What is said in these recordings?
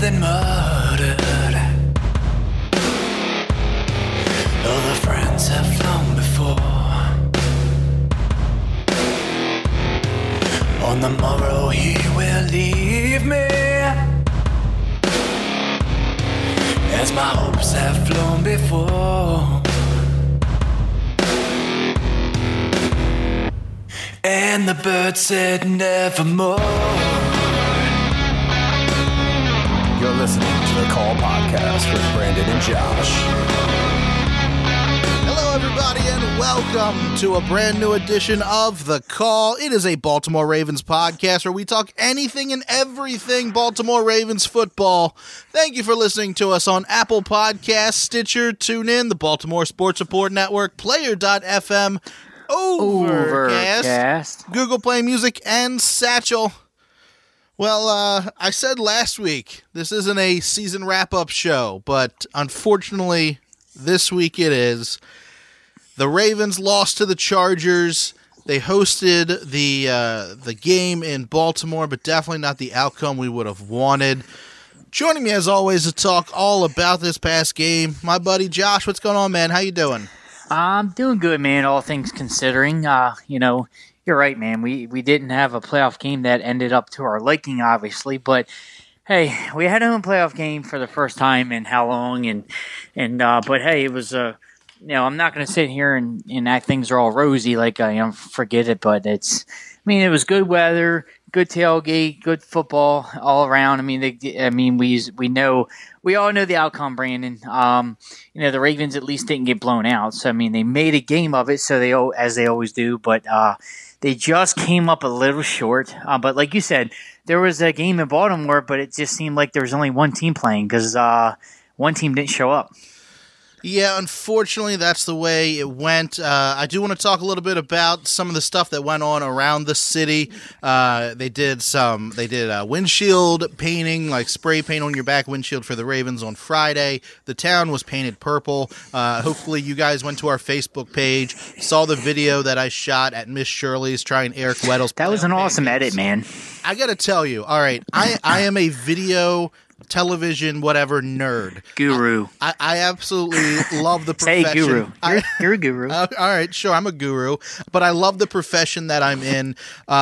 been murdered. All the friends have flown before. On the morrow he will leave me, as my hopes have flown before. And the bird said nevermore. You're listening to the Call Podcast with Brandon and Josh. Hello, everybody, and welcome to a brand new edition of The Call. It is a Baltimore Ravens podcast where we talk anything and everything Baltimore Ravens football. Thank you for listening to us on Apple Podcasts, Stitcher, TuneIn, the Baltimore Sports Report Network, Player.fm, Overcast, Google Play Music, and Satchel. Well, I said last week this isn't a season wrap-up show, but unfortunately, this week it is. The Ravens lost to the Chargers. They hosted the game in Baltimore, but definitely not the outcome we would have wanted. Joining me, as always, to talk all about this past game, my buddy Josh. What's going on, man? How you doing? I'm doing good, man, all things considering. You're right, man. We didn't have a playoff game that ended up to our liking, obviously, but hey, we had a home playoff game for the first time in how long, but hey, it was I'm not going to sit here and act things are all rosy like forget it, but it was good weather, good tailgate, good football all around. We all know the outcome, Brandon. The Ravens at least didn't get blown out. So, they made a game of it, as they always do, but they just came up a little short. But like you said, there was a game in Baltimore, but it just seemed like there was only one team playing because one team didn't show up. Yeah, unfortunately, that's the way it went. I do want to talk a little bit about some of the stuff that went on around the city. They did windshield painting, like spray paint on your back windshield for the Ravens on Friday. The town was painted purple. Hopefully, you guys went to our Facebook page, saw the video that I shot at Miss Shirley's trying Eric Weddle's. That was an awesome edit, man. I got to tell you, all right, I am a video television whatever nerd guru. I absolutely love the profession. Say guru. You're a guru. All right, sure, I'm a guru, but I love the profession that I'm in.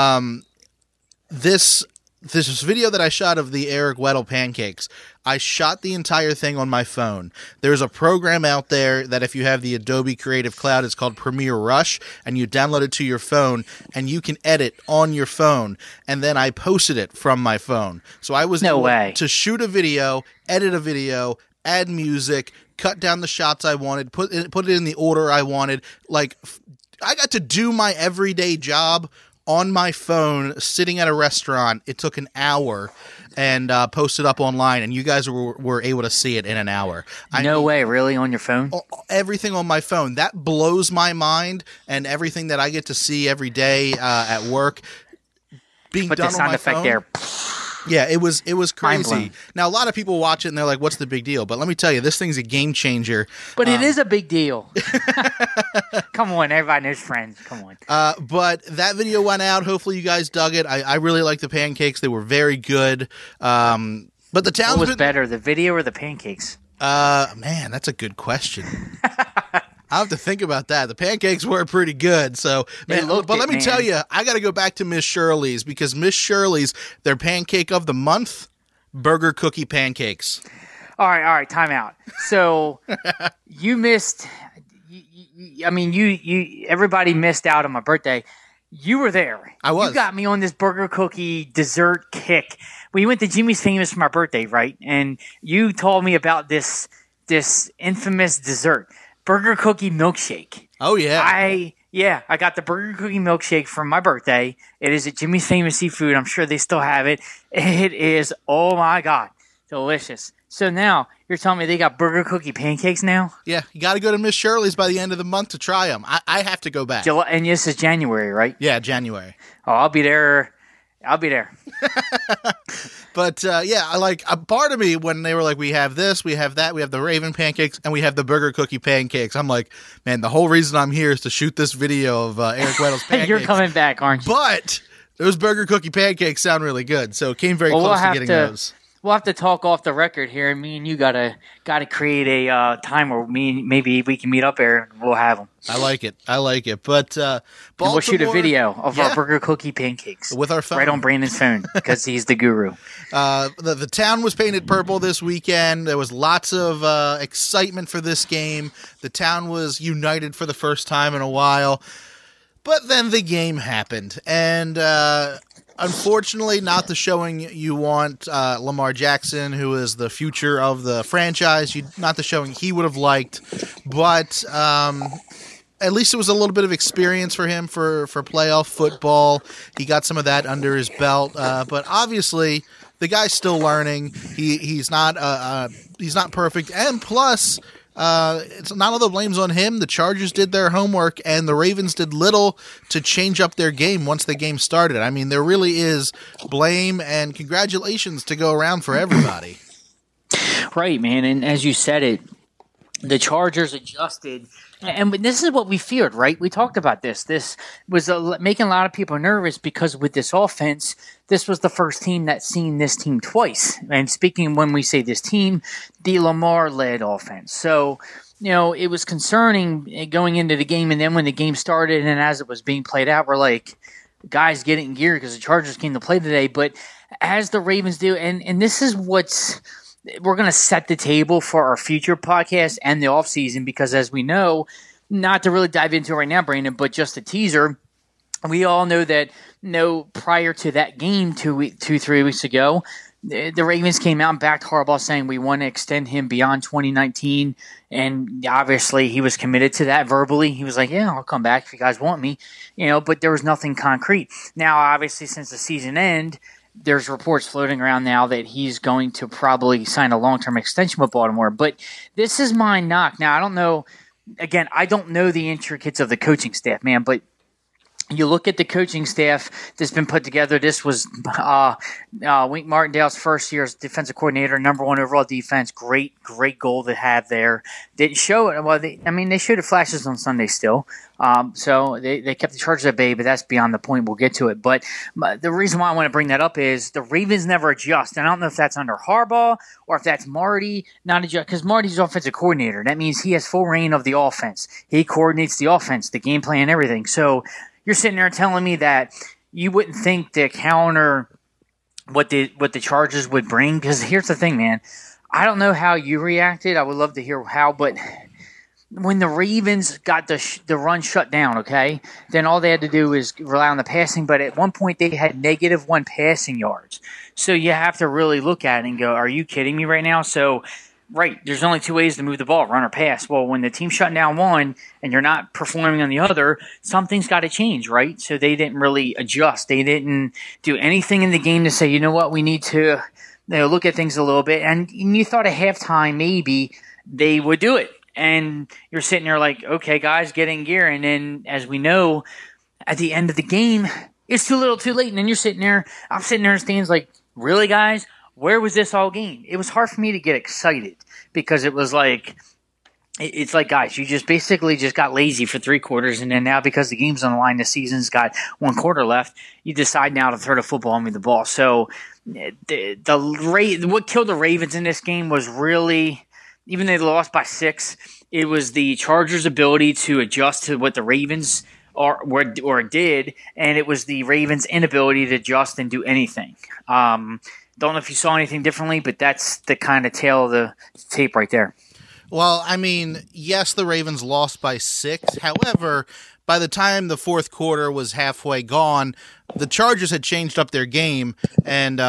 This video that I shot of the Eric Weddle pancakes, I shot the entire thing on my phone. There's a program out there that if you have the Adobe Creative Cloud, it's called Premiere Rush, and you download it to your phone, and you can edit on your phone, and then I posted it from my phone. So I was able to shoot a video, edit a video, add music, cut down the shots I wanted, put it in the order I wanted. Like, I got to do my everyday job on my phone, sitting at a restaurant. It took an hour, and posted up online, and you guys were able to see it in an hour. No way, really? On your phone? Everything on my phone. That blows my mind, and everything that I get to see every day at work being done on my phone. But the sound effect there. Yeah, it was crazy. Now, a lot of people watch it, and they're like, what's the big deal? But let me tell you, this thing's a game changer. But it is a big deal. Come on, everybody knows friends. Come on. But that video went out. Hopefully you guys dug it. I really like the pancakes. They were very good. But the town's What was better, the video or the pancakes? Man, that's a good question. I'll have to think about that. The pancakes were pretty good. So, let me tell you, I got to go back to Miss Shirley's because Miss Shirley's, their pancake of the month, burger cookie pancakes. All right, time out. So you missed. Everybody missed out on my birthday. You were there. I was. You got me on this burger cookie dessert kick. We went to Jimmy's Famous for my birthday, right? And you told me about this infamous dessert. Burger cookie milkshake. Oh, yeah. I got the burger cookie milkshake for my birthday. It is at Jimmy's Famous Seafood. I'm sure they still have it. It is, oh my God, delicious. So now you're telling me they got burger cookie pancakes now? Yeah, you got to go to Miss Shirley's by the end of the month to try them. I have to go back. And this is January, right? Yeah, January. Oh, I'll be there. But a part of me, when they were like, we have this, we have that, we have the Raven pancakes, and we have the burger cookie pancakes, I'm like, man, the whole reason I'm here is to shoot this video of Eric Weddle's pancakes. You're coming back, aren't you? But those burger cookie pancakes sound really good, so it came very close to getting those. we'll have to talk off the record here, and me and you gotta create a time where maybe we can meet up there and we'll have them. I like it. But we'll shoot a video of our burger cookie pancakes with our phone right on Brandon's phone because he's the guru. The town was painted purple this weekend. There was lots of excitement for this game. The town was united for the first time in a while. But then the game happened, and unfortunately, not the showing you want. Lamar Jackson, who is the future of the franchise, not the showing he would have liked. But at least it was a little bit of experience for him for playoff football. He got some of that under his belt. But obviously, the guy's still learning. He's not perfect, and plus. It's not all the blame's on him. The Chargers did their homework, and the Ravens did little to change up their game once the game started. I mean, there really is blame and congratulations to go around for everybody. Right, man. And as you said it, the Chargers adjusted. And this is what we feared, right? We talked about this. This was making a lot of people nervous because with this offense, this was the first team that's seen this team twice. And speaking when we say this team, the Lamar-led offense. So, it was concerning going into the game. And then when the game started and as it was being played out, we're like, guys, get in gear because the Chargers came to play today. But as the Ravens do, and this is we're going to set the table for our future podcast and the offseason because, as we know, not to really dive into it right now, Brandon, but just a teaser, we all know that prior to that game 3 weeks ago, the Ravens came out and backed Harbaugh saying we want to extend him beyond 2019, and obviously he was committed to that verbally. He was like, yeah, I'll come back if you guys want me, but there was nothing concrete. Now, obviously, since the season ended, there's reports floating around now that he's going to probably sign a long-term extension with Baltimore. But this is my knock. Now, I don't know. Again, I don't know the intricacies of the coaching staff, man, but you look at the coaching staff that's been put together. This was Wink Martindale's first year as defensive coordinator, number 1 overall defense. Great goal to have there. Didn't show it. Well, they showed it flashes on Sunday still. So they kept the Chargers at bay, but that's beyond the point. We'll get to it. But the reason why I want to bring that up is the Ravens never adjust. And I don't know if that's under Harbaugh or if that's Marty not adjust, because Marty's offensive coordinator. That means he has full reign of the offense. He coordinates the offense, the game plan, everything. So you're sitting there telling me that you wouldn't think to counter what the Chargers would bring? Because here's the thing, man. I don't know how you reacted. I would love to hear how, but when the Ravens got the run shut down, okay, then all they had to do is rely on the passing. But at one point, they had -1 passing yards. So you have to really look at it and go, are you kidding me right now? So, right, there's only 2 ways to move the ball, run or pass. Well, when the team's shutting down one and you're not performing on the other, something's got to change, right? So they didn't really adjust. They didn't do anything in the game to say, you know what, we need to look at things a little bit. And you thought at halftime maybe they would do it. And you're sitting there like, okay, guys, get in gear. And then, as we know, at the end of the game, it's too little too late. And then you're sitting there, I'm sitting there in the stands like, really, guys? Where was this all gained? It was hard for me to get excited because it was like, it's like, guys, you just basically just got lazy for 3 quarters. And then now because the game's on the line, the season's got 1 quarter left, you decide now to throw the football and move the ball. So what killed the Ravens in this game was really, even though they lost by 6, it was the Chargers' ability to adjust to what the Ravens did, and it was the Ravens' inability to adjust and do anything. Don't know if you saw anything differently, but that's the kind of tail of the tape right there. Well, I mean, yes, the Ravens lost by 6. However, by the time the fourth quarter was halfway gone, the Chargers had changed up their game, and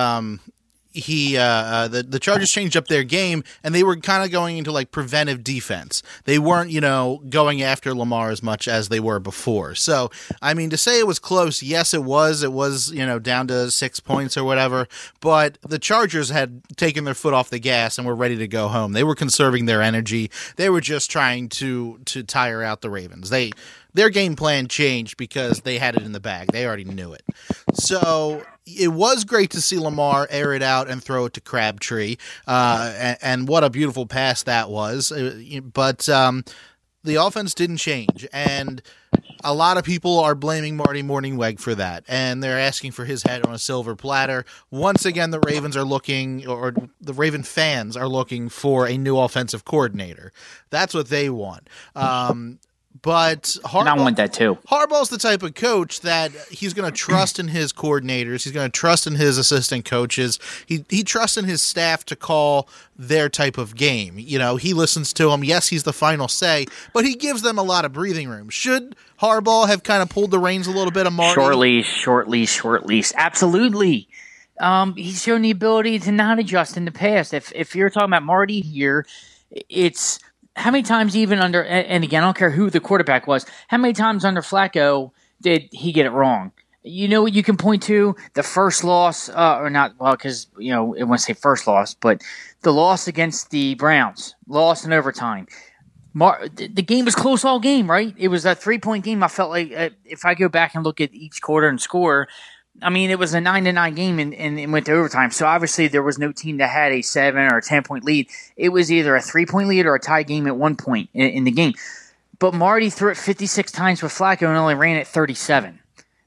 the Chargers changed up their game, and they were kind of going into like preventive defense. They weren't, going after Lamar as much as they were before. So, I mean, to say it was close, yes, it was. It was, down to 6 points or whatever. But the Chargers had taken their foot off the gas and were ready to go home. They were conserving their energy. They were just trying to tire out the Ravens. Their game plan changed because they had it in the bag. They already knew it. So it was great to see Lamar air it out and throw it to Crabtree. And what a beautiful pass that was. But the offense didn't change. And A lot of people are blaming Marty Mornhinweg for that, and they're asking for his head on a silver platter. Once again, the Ravens are looking, or the Raven fans are looking for a new offensive coordinator. That's what they want. But Harbaugh, and I want that too. Harbaugh's the type of coach that he's going to trust in his coordinators. He's going to trust in his assistant coaches. He trusts in his staff to call their type of game. You know, he listens to them. Yes, he's the final say, but he gives them a lot of breathing room. Should Harbaugh have kind of pulled the reins a little bit of Marty? Short leash. Absolutely. He's shown the ability to not adjust in the past. If you're talking about Marty here, it's how many times even under, and again, I don't care who the quarterback was, how many times under Flacco did he get it wrong? You know what you can point to? The first loss, or not, well, because, you know, I wouldn't say first loss, but the loss against the Browns, lost in overtime. The game was close all game, right? It was a 3-point game. I felt like if I go back and look at each quarter and score, I mean, it was a 9-9 game and it went to overtime. So obviously there was no team that had a 7 or a 10-point lead. It was either a 3-point lead or a tie game at one point in the game. But Marty threw it 56 times with Flacco and only ran it 37.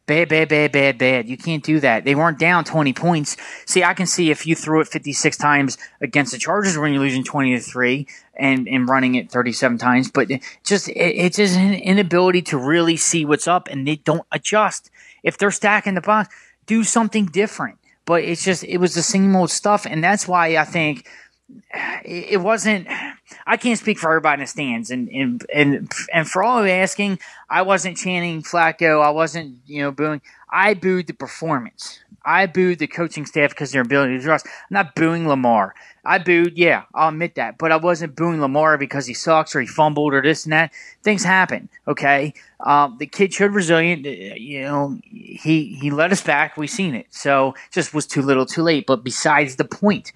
Bad. You can't do that. They weren't down 20 points. See, I can see if you threw it 56 times against the Chargers when you're losing 20-3 and running it 37 times. But it's just an inability to really see what's up, and they don't adjust. If they're stacking the box, do something different. But it was the same old stuff, and that's why I think it wasn't. I can't speak for everybody in the stands, and for all of asking, I wasn't chanting Flacco. I wasn't booing. I booed the performance. I booed the coaching staff because their ability to trust. I'm not booing Lamar. I booed, yeah, I'll admit that, but I wasn't booing Lamar because he sucks or he fumbled or this and that. Things happen, okay? The kid showed resilient. He let us back. We seen it, so just was too little, too late. But besides the point,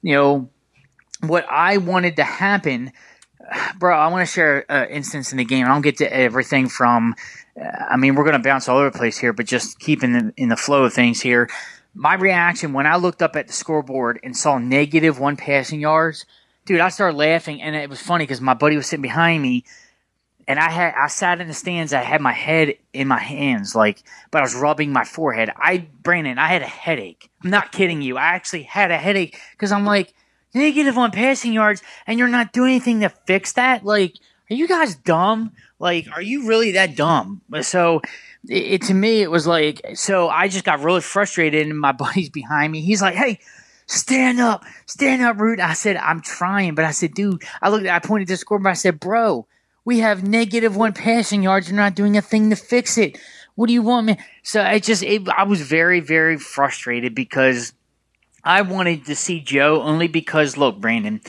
what I wanted to happen, bro, I want to share an instance in the game. I don't get to everything from, we're going to bounce all over the place here, but just keeping in the flow of things here. My reaction when I looked up at the scoreboard and saw -1 passing yards, dude, I started laughing, and it was funny because my buddy was sitting behind me, and I sat in the stands. I had my head in my hands, but I was rubbing my forehead. Brandon, I had a headache. I'm not kidding you. I actually had a headache because I'm like, -1 passing yards, and you're not doing anything to fix that? Are you guys dumb? Are you really that dumb? So to me, it was so I just got really frustrated, and my buddy's behind me. He's like, hey, stand up, Root. I said, I'm trying, but I said, dude, I pointed to the scoreboard. I said, bro, we have -1 passing yards. You're not doing a thing to fix it. What do you want, man? So I was very, very frustrated because I wanted to see Joe only because, look, Brandon,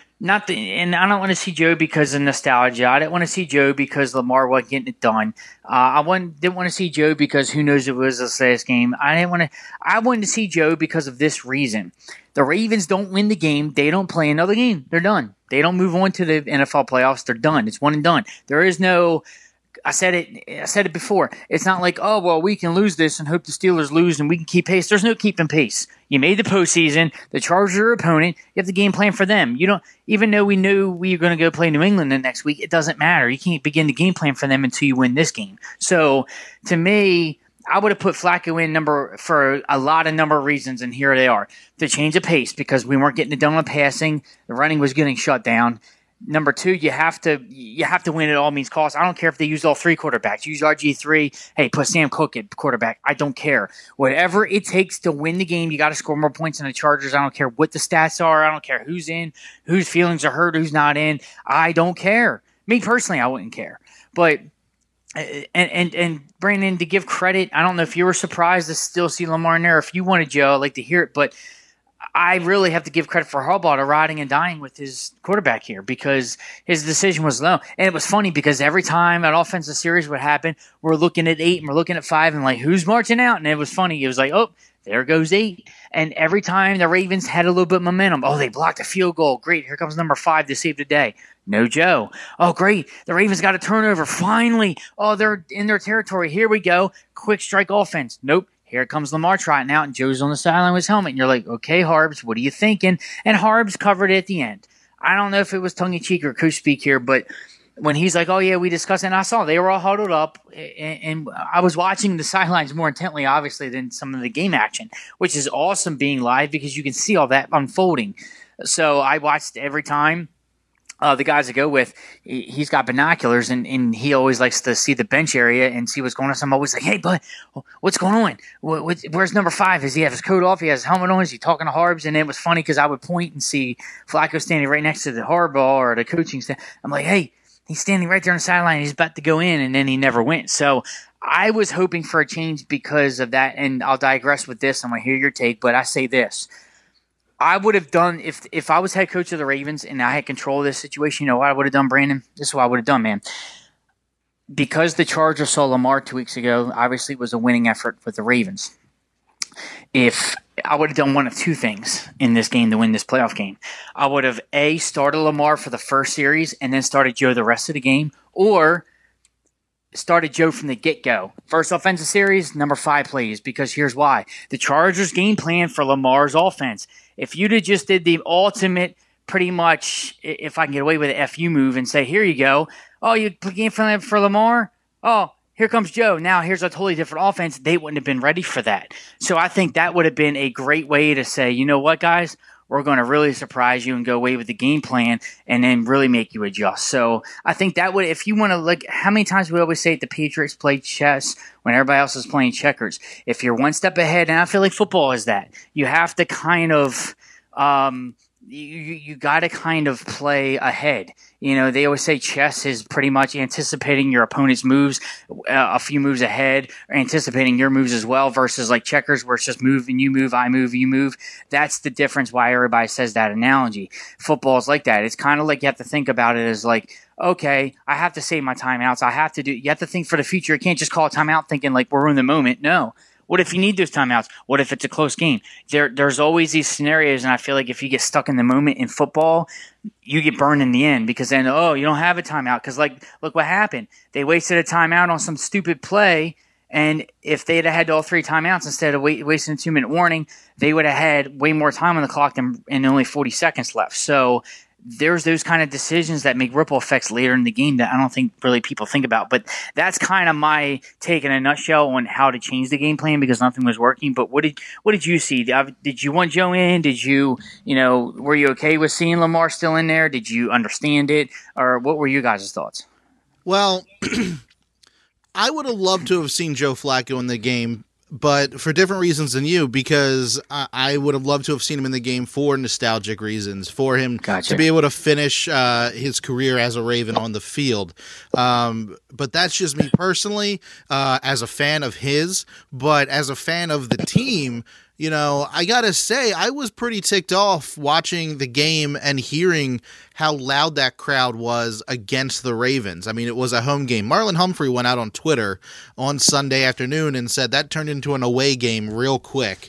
and I don't want to see Joe because of nostalgia. I didn't want to see Joe because Lamar wasn't getting it done. I didn't want to see Joe because who knows if it was this last game. I wanted to see Joe because of this reason. The Ravens don't win the game. They don't play another game. They're done. They don't move on to the NFL playoffs. They're done. It's one and done. There is no. I said it before. It's not like, oh, well, we can lose this and hope the Steelers lose and we can keep pace. There's no keeping pace. You made the postseason. The Chargers are your opponent. You have the game plan for them. You don't, even though we knew we were going to go play New England the next week, it doesn't matter. You can't begin the game plan for them until you win this game. So, to me, I would have put Flacco in for a number of reasons, and here they are. To change the pace because we weren't getting it done on passing. The running was getting shut down. Number 2, you have to win at all means cost. I don't care if they use all 3 quarterbacks. Use RG3. Hey, put Sam Cook at quarterback. I don't care. Whatever it takes to win the game, you got to score more points than the Chargers. I don't care what the stats are. I don't care who's in, whose feelings are hurt, who's not in. I don't care. Me personally, I wouldn't care. But and Brandon, to give credit, I don't know if you were surprised to still see Lamar in there. If you wanted Joe, I'd like to hear it, but I really have to give credit for Harbaugh to riding and dying with his quarterback here because his decision was low. And it was funny because every time an offensive series would happen, we're looking at 8 and we're looking at 5 and who's marching out? And it was funny. It was oh, there goes 8. And every time the Ravens had a little bit of momentum, oh, they blocked a field goal. Great. Here comes number 5 to save the day. No Joe. Oh, great. The Ravens got a turnover. Finally. Oh, they're in their territory. Here we go. Quick strike offense. Nope. Here comes Lamar trotting out, and Joe's on the sideline with his helmet. And you're like, okay, Harbs, what are you thinking? And Harbs covered it at the end. I don't know if it was tongue-in-cheek or coach speak here, but when he's like, "Oh yeah, we discussed it," and I saw they were all huddled up, and I was watching the sidelines more intently, obviously, than some of the game action, which is awesome being live because you can see all that unfolding. So I watched every time. The guys I go with, he's got binoculars, and he always likes to see the bench area and see what's going on. So I'm always like, "Hey, bud, what's going on? Where's number 5? Does he have his coat off? He has his helmet on? Is he talking to Harbs?" And it was funny because I would point and see Flacco standing right next to the hardball or the coaching staff. I'm like, "Hey, he's standing right there on the sideline. He's about to go in," and then he never went. So I was hoping for a change because of that, and I'll digress with this. I'm going to hear your take, but I say this. I would have done, if I was head coach of the Ravens and I had control of this situation, you know what I would have done, Brandon? This is what I would have done, man. Because the Chargers saw Lamar 2 weeks ago, obviously it was a winning effort with the Ravens. If I would have done one of two things in this game to win this playoff game, I would have, A, started Lamar for the first series and then started Joe the rest of the game, or started Joe from the get-go. First offensive series, number 5 plays, because here's why. The Chargers' game plan for Lamar's offense. If you'd have just did the ultimate, pretty much, if I can get away with an FU move and say, here you go. Oh, you game plan for Lamar? Oh, here comes Joe. Now here's a totally different offense. They wouldn't have been ready for that. So I think that would have been a great way to say, you know what, guys? We're going to really surprise you and go away with the game plan and then really make you adjust. So I think that would, if you want to look, how many times we always say the Patriots play chess when everybody else is playing checkers? If you're one step ahead, and I feel like football is that, you have to kind of, you got to kind of play ahead. You know, they always say chess is pretty much anticipating your opponent's moves a few moves ahead, or anticipating your moves as well, versus like checkers where it's just move and you move, I move, you move. That's the difference why everybody says that analogy. Football is like that. It's kind of like you have to think about it as like, okay, I have to save my timeouts. You have to think for the future. You can't just call a timeout thinking like we're in the moment. No. What if you need those timeouts? What if it's a close game? There's always these scenarios, and I feel like if you get stuck in the moment in football, you get burned in the end because then, you don't have a timeout. Because, like, look what happened. They wasted a timeout on some stupid play, and if they'd have had all 3 timeouts instead of wasting a 2-minute warning, they would have had way more time on the clock and only 40 seconds left. So there's those kind of decisions that make ripple effects later in the game that I don't think really people think about. But that's kind of my take in a nutshell on how to change the game plan because nothing was working. But what did you see? Did you want Joe in? Did you were you okay with seeing Lamar still in there? Did you understand it? Or what were you guys' thoughts? Well, I would have loved to have seen Joe Flacco in the game, but for different reasons than you, because I would have loved to have seen him in the game for nostalgic reasons, for him to be able to finish his career as a Raven on the field. But that's just me personally, as a fan of his, but as a fan of the team, I got to say, I was pretty ticked off watching the game and hearing how loud that crowd was against the Ravens. I mean, it was a home game. Marlon Humphrey went out on Twitter on Sunday afternoon and said that turned into an away game real quick.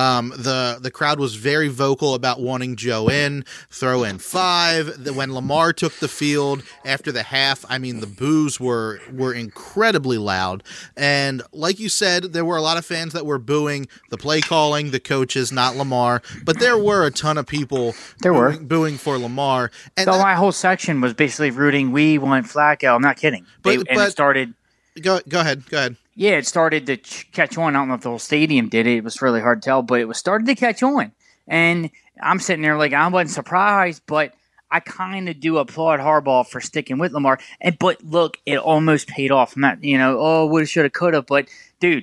The crowd was very vocal about wanting Joe in, throw in 5. When Lamar took the field after the half, I mean, the boos were incredibly loud. And like you said, there were a lot of fans that were booing the play calling, the coaches, not Lamar. But there were a ton of people booing for Lamar. And so my whole section was basically rooting. We want Flacco. I'm not kidding. But it started. Go ahead. Yeah, it started to catch on. I don't know if the whole stadium did it. It was really hard to tell, but it was started to catch on. And I'm sitting there like I wasn't surprised, but I kind of do applaud Harbaugh for sticking with Lamar. But look, it almost paid off. I'm not, woulda, shoulda, coulda. But dude.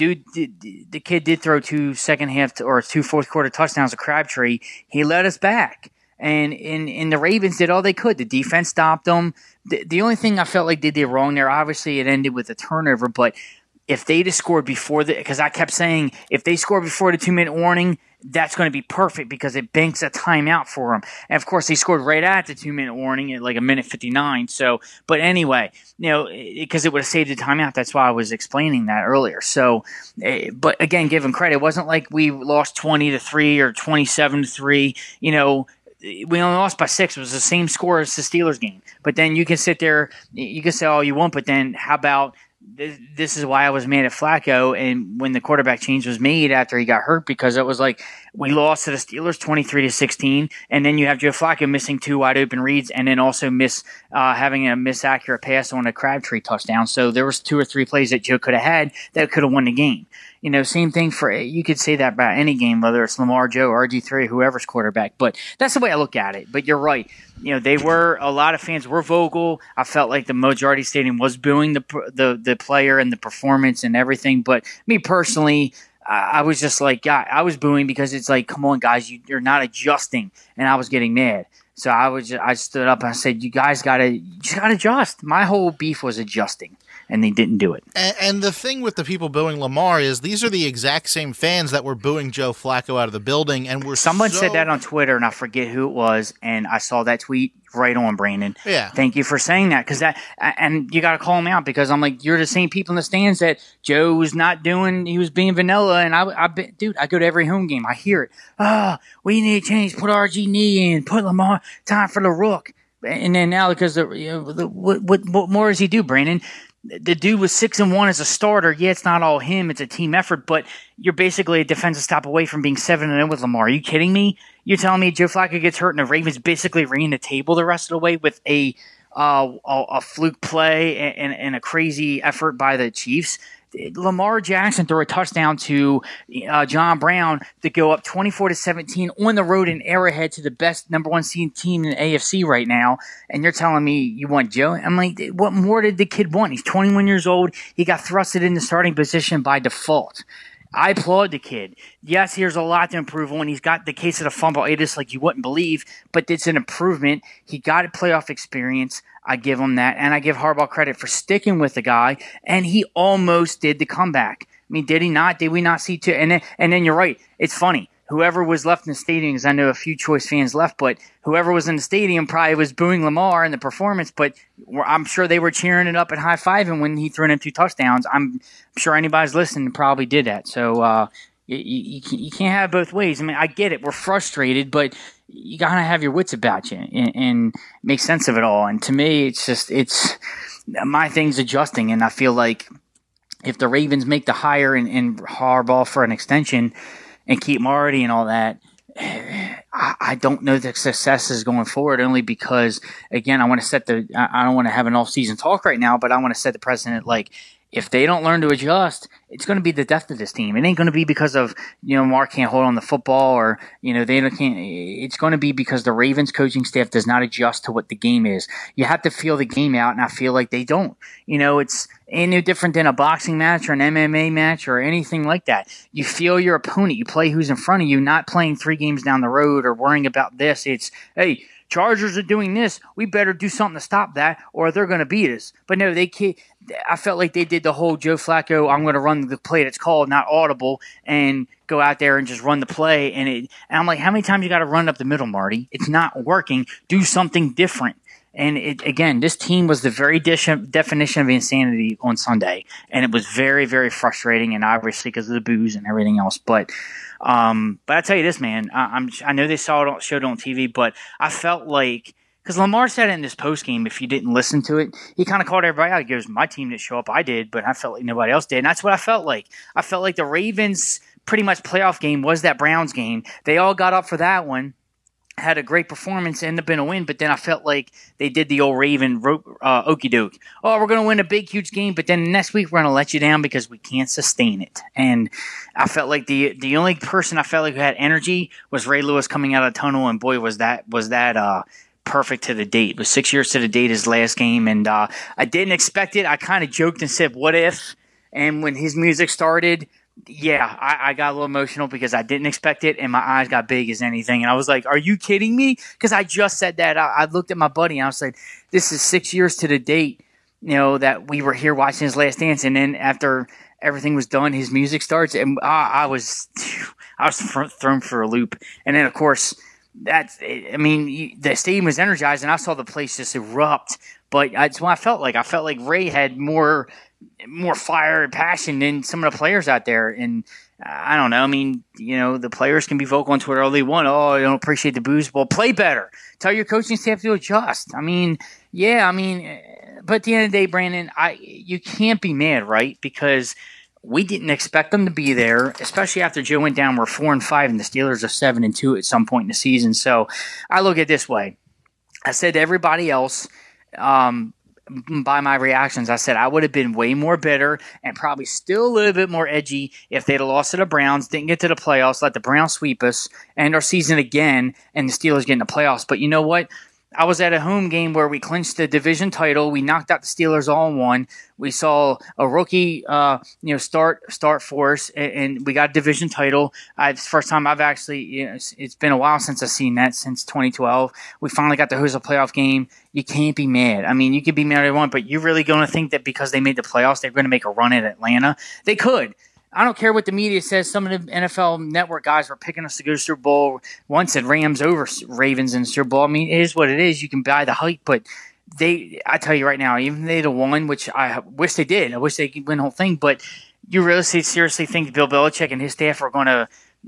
The kid did throw 2 second half or 2 fourth quarter touchdowns to Crabtree. He led us back. And the Ravens did all they could. The defense stopped them. The only thing I felt like they did wrong there, obviously it ended with a turnover, but if they'd have scored before because I kept saying if they score before the 2-minute warning, that's going to be perfect because it banks a timeout for them. And of course, they scored right at the 2-minute warning at like a minute 59. So, but anyway, because it would have saved the timeout. That's why I was explaining that earlier. So, but again, give them credit. It wasn't like we lost 20-3 or 27-3. We only lost by 6. It was the same score as the Steelers game. But then you can sit there, you can say all you want, but then how about this is why I was mad at Flacco and when the quarterback change was made after he got hurt, because it was like we lost to the Steelers 23-16, and then you have Joe Flacco missing 2 wide open reads and then also having a misaccurate pass on a Crabtree touchdown. So there was 2 or 3 plays that Joe could have had that could have won the game. Same thing you could say that about any game, whether it's Lamar, Joe, RG3, whoever's quarterback. But that's the way I look at it. But you're right. A lot of fans were vocal. I felt like the majority stadium was booing the player and the performance and everything. But me personally, I was just like, God, I was booing because it's like, come on, guys, you're not adjusting. And I was getting mad. So I stood up and I said, you guys gotta adjust. My whole beef was adjusting. And they didn't do it. And the thing with the people booing Lamar is these are the exact same fans that were booing Joe Flacco out of the building. And Someone said that on Twitter, and I forget who it was, and I saw that tweet right on, Brandon. Yeah. Thank you for saying that, and you got to call him out, because I'm like, you're the same people in the stands that Joe was not doing. He was being vanilla, and I go to every home game. I hear it. We need to change. Put RG knee in. Put Lamar. Time for the rook. And then now, because what more does he do, Brandon? The dude was 6-1 as a starter. Yeah, it's not all him. It's a team effort, but you're basically a defensive stop away from being 7-0 with Lamar. Are you kidding me? You're telling me Joe Flacco gets hurt and the Ravens basically ran the table the rest of the way with a fluke play and a crazy effort by the Chiefs? Lamar Jackson threw a touchdown to John Brown to go up 24-17 on the road in Arrowhead to the best number 1 seed team in the AFC right now. And you're telling me you want Joe? I'm like, what more did the kid want? He's 21 years old. He got thrusted in the starting position by default. I applaud the kid. Yes, here's a lot to improve on. He's got the case of the fumbleitis like you wouldn't believe, but it's an improvement. He got a playoff experience. I give him that, and I give Harbaugh credit for sticking with the guy, and he almost did the comeback. I mean, did he not? Did we not see two? And then you're right. It's funny. Whoever was left in the stadium, because I know a few Choice fans left, but whoever was in the stadium probably was booing Lamar in the performance, but I'm sure they were cheering it up and high-fiving when he threw in 2 touchdowns. I'm sure anybody's listening probably did that. So you can't have both ways. I mean, I get it. We're frustrated, but you got to have your wits about you and make sense of it all. And to me, it's my thing's adjusting, and I feel like if the Ravens make the hire and Harbaugh for an extension and keep Marty and all that, I don't know that success is going forward, only because, again, I want to I don't want to have an off-season talk right now, but I want to set the precedent, like, if they don't learn to adjust, it's going to be the death of this team. It ain't going to be because of, Mark can't hold on the football or, they can't. It's going to be because the Ravens coaching staff does not adjust to what the game is. You have to feel the game out, and I feel like they don't. It's no different than a boxing match or an MMA match or anything like that. You feel your opponent. You play who's in front of you, not playing 3 games down the road or worrying about this. It's, hey, Chargers are doing this. We better do something to stop that, or they're going to beat us. But no, they can't. I felt like they did the whole Joe Flacco, I'm going to run the play that's called, not audible, and go out there and just run the play. And I'm like, how many times you got to run up the middle, Marty? It's not working. Do something different. And again, this team was the very definition of insanity on Sunday, and it was very, very frustrating, and obviously because of the booze and everything else. But I tell you this, man, I know they showed it on TV, but I felt like, because Lamar said it in this postgame, if you didn't listen to it, he kind of called everybody out. He goes, my team didn't show up, I did, but I felt like nobody else did. And that's what I felt like. I felt like the Ravens' pretty much playoff game was that Browns game. They all got up for that one, had a great performance, ended up in a win, but then I felt like they did the old Raven okey doke. Oh, we're going to win a big, huge game, but then next week we're going to let you down because we can't sustain it. And I felt like the only person I felt like who had energy was Ray Lewis coming out of the tunnel, and boy, was that perfect to the date. It was 6 years to the date, his last game, and I didn't expect it. I kind of joked and said, what if? And when his music started, yeah, I got a little emotional because I didn't expect it, and my eyes got big as anything. And I was like, are you kidding me? Because I just said that. I looked at my buddy, and I was like, this is 6 years to the date, that we were here watching his last dance. And then after everything was done, his music starts, and I was thrown for a loop. And then, of course, the stadium was energized, and I saw the place just erupt. But that's what I felt like. I felt like Ray had more fire and passion than some of the players out there. And I don't know. I mean, the players can be vocal on Twitter all they want. Oh, I don't appreciate the booze. Well, play better. Tell your coaching staff to adjust. I mean, Yeah, I mean, but at the end of the day, Brandon, you can't be mad, right? Because we didn't expect them to be there, especially after Joe went down. We're 4-5, and the Steelers are 7-2 at some point in the season. So I look at it this way. I said to everybody else, by my reactions, I said I would have been way more bitter and probably still a little bit more edgy if they'd have lost to the Browns, didn't get to the playoffs, let the Browns sweep us, end our season again, and the Steelers get in the playoffs. But you know what? I was at a home game where we clinched the division title. We knocked out the Steelers all in one. We saw a rookie, start for us, and we got a division title. It's the first time I've actually, it's been a while since I've seen that, since 2012. We finally got to host a playoff game. You can't be mad. I mean, you could be mad at one, but you're really going to think that because they made the playoffs, they're going to make a run at Atlanta? They could. I don't care what the media says. Some of the NFL Network guys were picking us to go to Super Bowl. One said Rams over Ravens in Super Bowl. I mean, it is what it is. You can buy the hype, but I tell you right now, even if they'd have won, which I wish they did. I wish they could win the whole thing, but you really seriously think Bill Belichick and his staff are going to,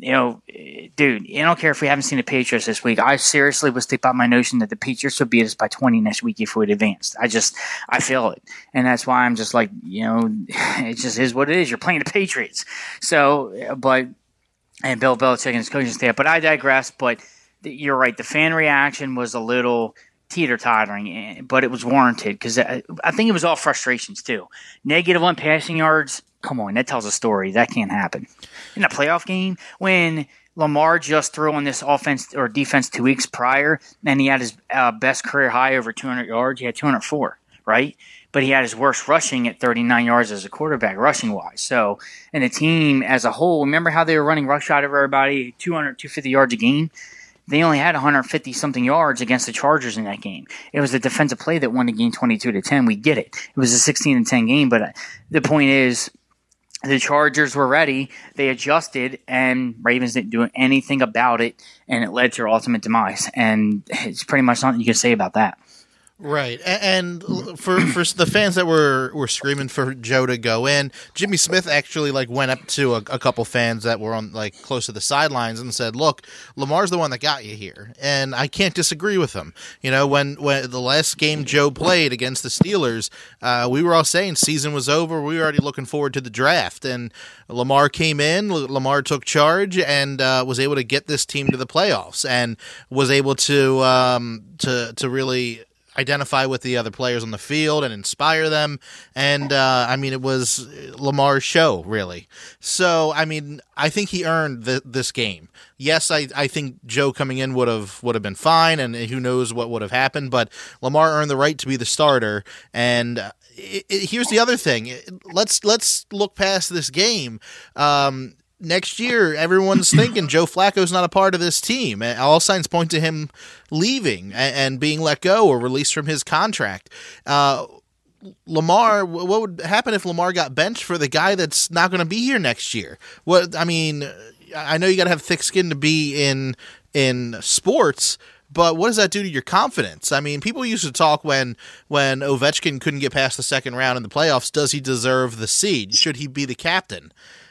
dude, I don't care if we haven't seen the Patriots this week. I seriously would stick by my notion that the Patriots would beat us by 20 next week if we'd advanced. I feel it. And that's why I'm just like, it just is what it is. You're playing the Patriots. So, and Bill Belichick and his coaching staff. But I digress. But you're right. The fan reaction was a little teeter-tottering, but it was warranted because I think it was all frustrations too. -1 passing yards. Come on, that tells a story. That can't happen. In a playoff game, when Lamar just threw on this offense or defense 2 weeks prior, and he had his best career high over 200 yards. He had 204, right? But he had his worst rushing at 39 yards as a quarterback, rushing-wise. So, and the team as a whole, remember how they were running rush out of everybody, 200, 250 yards a game? They only had 150-something yards against the Chargers in that game. It was the defensive play that won the game 22-10. We get it. It was a 16-10 game, but the point is, the Chargers were ready. They adjusted, and Ravens didn't do anything about it, and it led to their ultimate demise. And it's pretty much nothing you can say about that. Right, and for the fans that were screaming for Joe to go in, Jimmy Smith actually went up to a couple fans that were on close to the sidelines and said, "Look, Lamar's the one that got you here," and I can't disagree with him. When the last game Joe played against the Steelers, we were all saying season was over. We were already looking forward to the draft, and Lamar came in. Lamar took charge and was able to get this team to the playoffs, and was able to really identify with the other players on the field and inspire them. And, it was Lamar's show, really. So, I think he earned this game. Yes, I think Joe coming in would have been fine, and who knows what would have happened, but Lamar earned the right to be the starter. And here's the other thing. Let's look past this game. Next year, everyone's thinking Joe Flacco's not a part of this team. All signs point to him leaving and being let go or released from his contract. Lamar, what would happen if Lamar got benched for the guy that's not going to be here next year? I know you got to have thick skin to be in sports, but what does that do to your confidence? People used to talk when Ovechkin couldn't get past the second round in the playoffs, does he deserve the seed? Should he be the captain?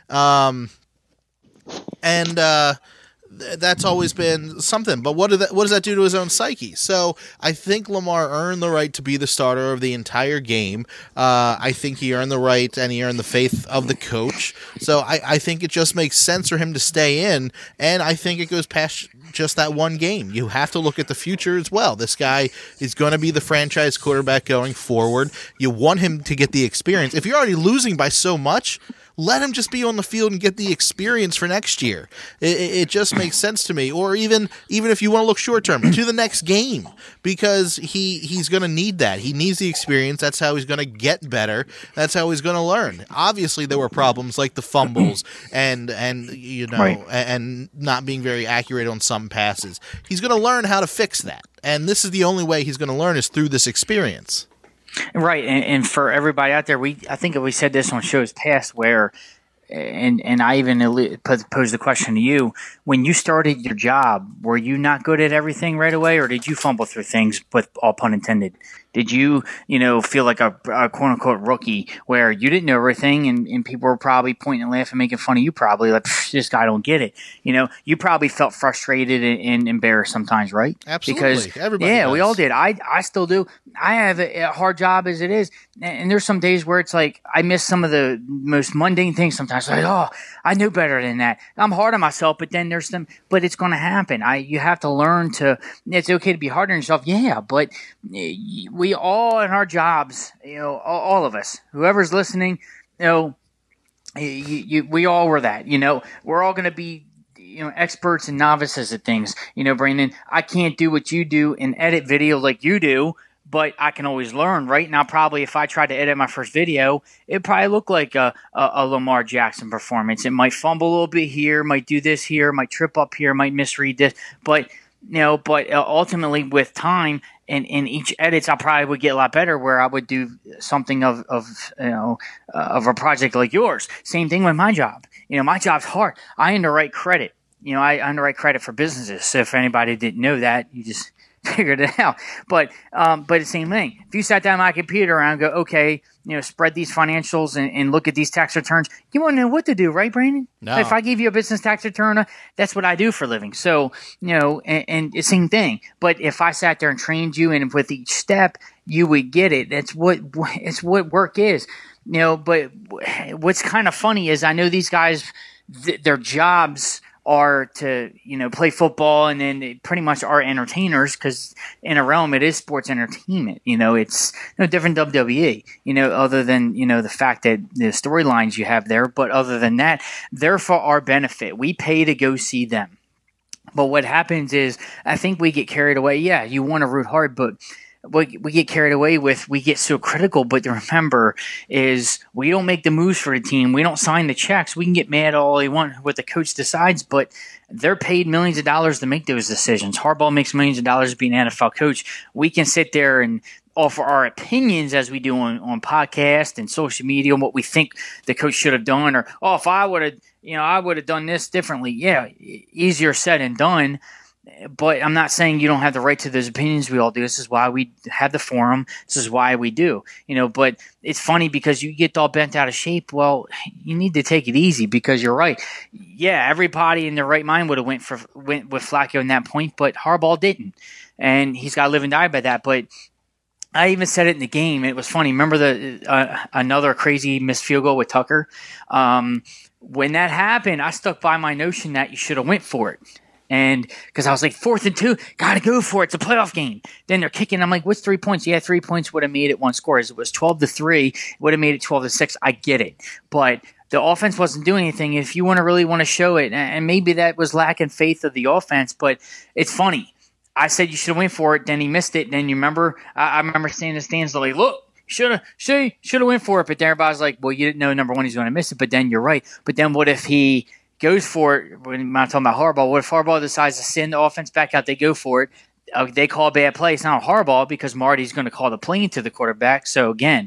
And that's always been something. But what does that do to his own psyche? So I think Lamar earned the right to be the starter of the entire game. I think he earned the right and he earned the faith of the coach. So I think it just makes sense for him to stay in, and I think it goes past just that one game. You have to look at the future as well. This guy is going to be the franchise quarterback going forward. You want him to get the experience. If you're already losing by so much, let him just be on the field and get the experience for next year. It just makes sense to me. Or even if you want to look short term, to the next game, because he's going to need that. He needs the experience. That's how he's going to get better. That's how he's going to learn. Obviously, there were problems like the fumbles and right, and not being very accurate on some passes. He's going to learn how to fix that, and this is the only way he's going to learn is through this experience. Right, and for everybody out there, I think we said this on shows past where, and I even posed the question to you, when you started your job, were you not good at everything right away, or did you fumble through things, with all pun intended? Did you, feel like a quote unquote rookie where you didn't know everything and people were probably pointing and laughing, making fun of you probably like, this guy don't get it. You probably felt frustrated and embarrassed sometimes, right? Absolutely. Because, everybody we does. all did. I still do. I have a hard job as it is. And there's some days where it's like I miss some of the most mundane things sometimes. Like, oh, I knew better than that. I'm hard on myself, but then but it's going to happen. You have to learn it's okay to be hard on yourself. Yeah, but we all in our jobs, all of us, whoever's listening, we all were that, we're all going to be, experts and novices at things. Brandon, I can't do what you do and edit video like you do, but I can always learn, right? Now, probably if I tried to edit my first video, it'd probably look like a Lamar Jackson performance. It might fumble a little bit here, might do this here, might trip up here, might misread this. But, ultimately with time and in each edits, I probably would get a lot better where I would do something of a project like yours. Same thing with my job. My job's hard. I underwrite credit. I underwrite credit for businesses. So if anybody didn't know that, you just figured it out. But the same thing. If you sat down my computer and go, okay, spread these financials and look at these tax returns, you want to know what to do, right, Brandon? No. If I give you a business tax return, that's what I do for a living. So, and it's the same thing. But if I sat there and trained you and with each step, you would get it. It's what work is. But what's kind of funny is I know these guys, their jobs are to, play football and then they pretty much are entertainers because in a realm it is sports entertainment. It's no different than WWE, other than, the fact that the storylines you have there. But other than that, they're for our benefit. We pay to go see them. But what happens is I think we get carried away. Yeah, you want to root hard, but what we get carried away with, we get so critical, but to remember is we don't make the moves for the team. We don't sign the checks. We can get mad all we want what the coach decides, but they're paid millions of dollars to make those decisions. Harbaugh makes millions of dollars to be an NFL coach. We can sit there and offer our opinions as we do on podcasts and social media on what we think the coach should have done, or, if I would have, I would have done this differently. Yeah, easier said than done. But I'm not saying you don't have the right to those opinions. We all do. This is why we have the forum. This is why we do. But it's funny because you get all bent out of shape. Well, you need to take it easy because you're right. Yeah, everybody in their right mind would have went with Flacco in that point, but Harbaugh didn't, and he's got to live and die by that. But I even said it in the game. It was funny. Remember the another crazy missed field goal with Tucker? When that happened, I stuck by my notion that you should have went for it. And because I was like, 4th and 2, got to go for it. It's a playoff game. Then they're kicking. I'm like, what's 3 points? Yeah, 3 points would have made it one score. As it was 12-3, it would have made it 12-6. I get it. But the offense wasn't doing anything. If you really want to show it, and maybe that was lacking faith of the offense, but it's funny. I said you should have went for it. Then he missed it. Then you remember, I remember standing in the stands like, look, should have went for it. But then everybody's like, well, you didn't know, number one, he's going to miss it. But then you're right. But then what if he goes for it? When I'm not talking about Harbaugh, what if Harbaugh decides to send the offense back out? They go for it. They call a bad play. It's not Harbaugh because Marty's going to call the play into the quarterback. So again,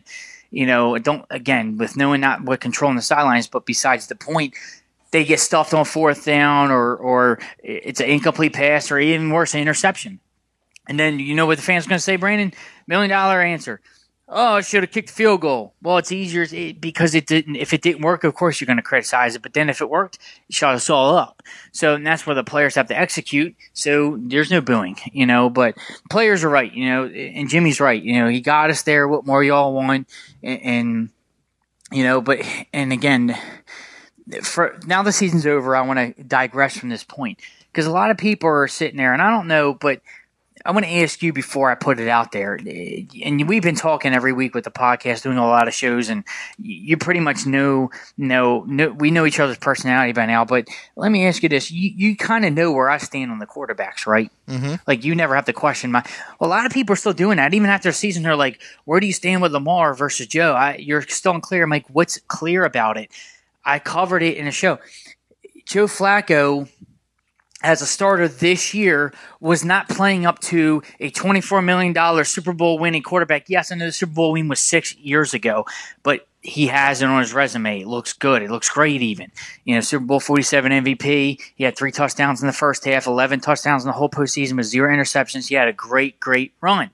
with knowing not what controlling the sidelines, but besides the point, they get stuffed on 4th down or it's an incomplete pass or even worse, an interception. And then you know what the fans are going to say, Brandon? $1 million answer. Oh, it should have kicked the field goal. Well, it's easier because it didn't. If it didn't work, of course you're going to criticize it. But then if it worked, it shut us all up. So and that's where the players have to execute. So there's no booing, But players are right, and Jimmy's right. He got us there. What more y'all want? And but again, for now the season's over. I want to digress from this point because a lot of people are sitting there, and I don't know, but I want to ask you before I put it out there, and we've been talking every week with the podcast, doing a lot of shows, and you pretty much know we know each other's personality by now, but let me ask you this. You kind of know where I stand on the quarterbacks, right? Mm-hmm. Like, you never have to question a lot of people are still doing that. Even after a season, they're like, where do you stand with Lamar versus Joe? You're still unclear. I'm like, what's clear about it? I covered it in a show. Joe Flacco, as a starter this year, was not playing up to a $24 million Super Bowl winning quarterback. Yes, I know the Super Bowl win was 6 years ago, but he has it on his resume. It looks good. It looks great even. Super Bowl 47 MVP. He had 3 touchdowns in the first half, 11 touchdowns in the whole postseason with 0 interceptions. He had a great, great run.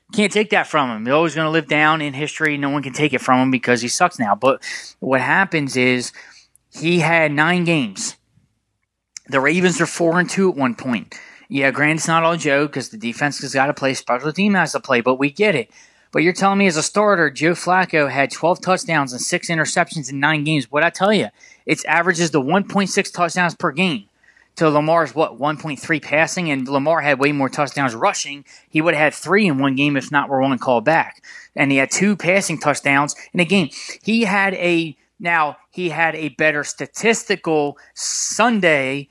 Can't take that from him. They're always going to live down in history. No one can take it from him because he sucks now. But what happens is he had 9 games. The Ravens are 4-2 at one point. Yeah, granted, it's not all Joe because the defense has got to play, special team has to play, but we get it. But you're telling me as a starter, Joe Flacco had 12 touchdowns and 6 interceptions in 9 games. What'd I tell you? It averages the 1.6 touchdowns per game. To Lamar's, 1.3 passing, and Lamar had way more touchdowns rushing. He would have had 3 in one game if not were one called back. And he had 2 passing touchdowns in a game. He had a better statistical Sunday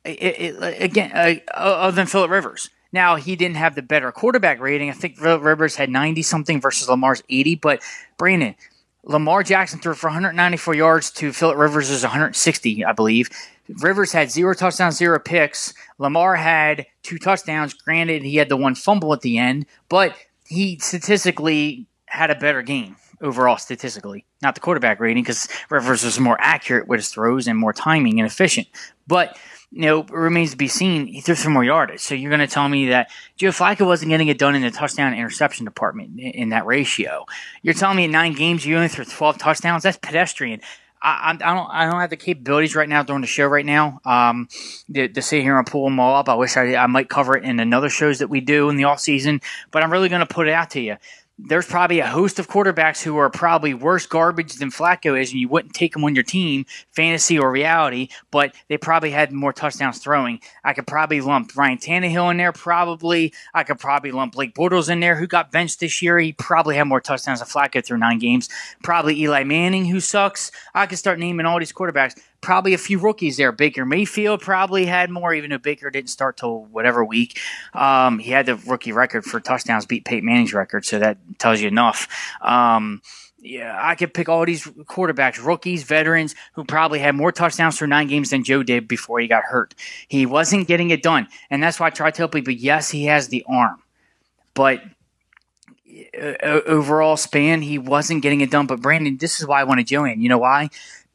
other than Phillip Rivers. Now, he didn't have the better quarterback rating. I think Phillip Rivers had 90-something versus Lamar's 80. But, Brandon, Lamar Jackson threw for 194 yards to Phillip Rivers' 160, I believe. Rivers had 0 touchdowns, 0 picks. Lamar had 2 touchdowns. Granted, he had the 1 fumble at the end, but he statistically had a better game overall statistically. Not the quarterback rating because Rivers was more accurate with his throws and more timing and efficient. But it remains to be seen. He threw some more yardage. So you're going to tell me that Joe Flacco wasn't getting it done in the touchdown interception department in that ratio. You're telling me in 9 games you only threw 12 touchdowns? That's pedestrian. I don't have the capabilities right now during the show right now to sit here and pull them all up. I wish I might cover it in another shows that we do in the off season, but I'm really going to put it out to you. There's probably a host of quarterbacks who are probably worse garbage than Flacco is, and you wouldn't take them on your team, fantasy or reality, but they probably had more touchdowns throwing. I could probably lump Ryan Tannehill in there, probably. I could probably lump Blake Bortles in there, who got benched this year. He probably had more touchdowns than Flacco through 9 games. Probably Eli Manning, who sucks. I could start naming all these quarterbacks. Probably a few rookies there. Baker Mayfield probably had more, even though Baker didn't start till whatever week. He had the rookie record for touchdowns, beat Peyton Manning's record, so that tells you enough. Yeah, I could pick all these quarterbacks, rookies, veterans, who probably had more touchdowns through 9 games than Joe did before he got hurt. He wasn't getting it done, and that's why I try to tell people, yes, he has the arm, but overall span, he wasn't getting it done. But Brandon, this is why I wanted Joe in. You know why?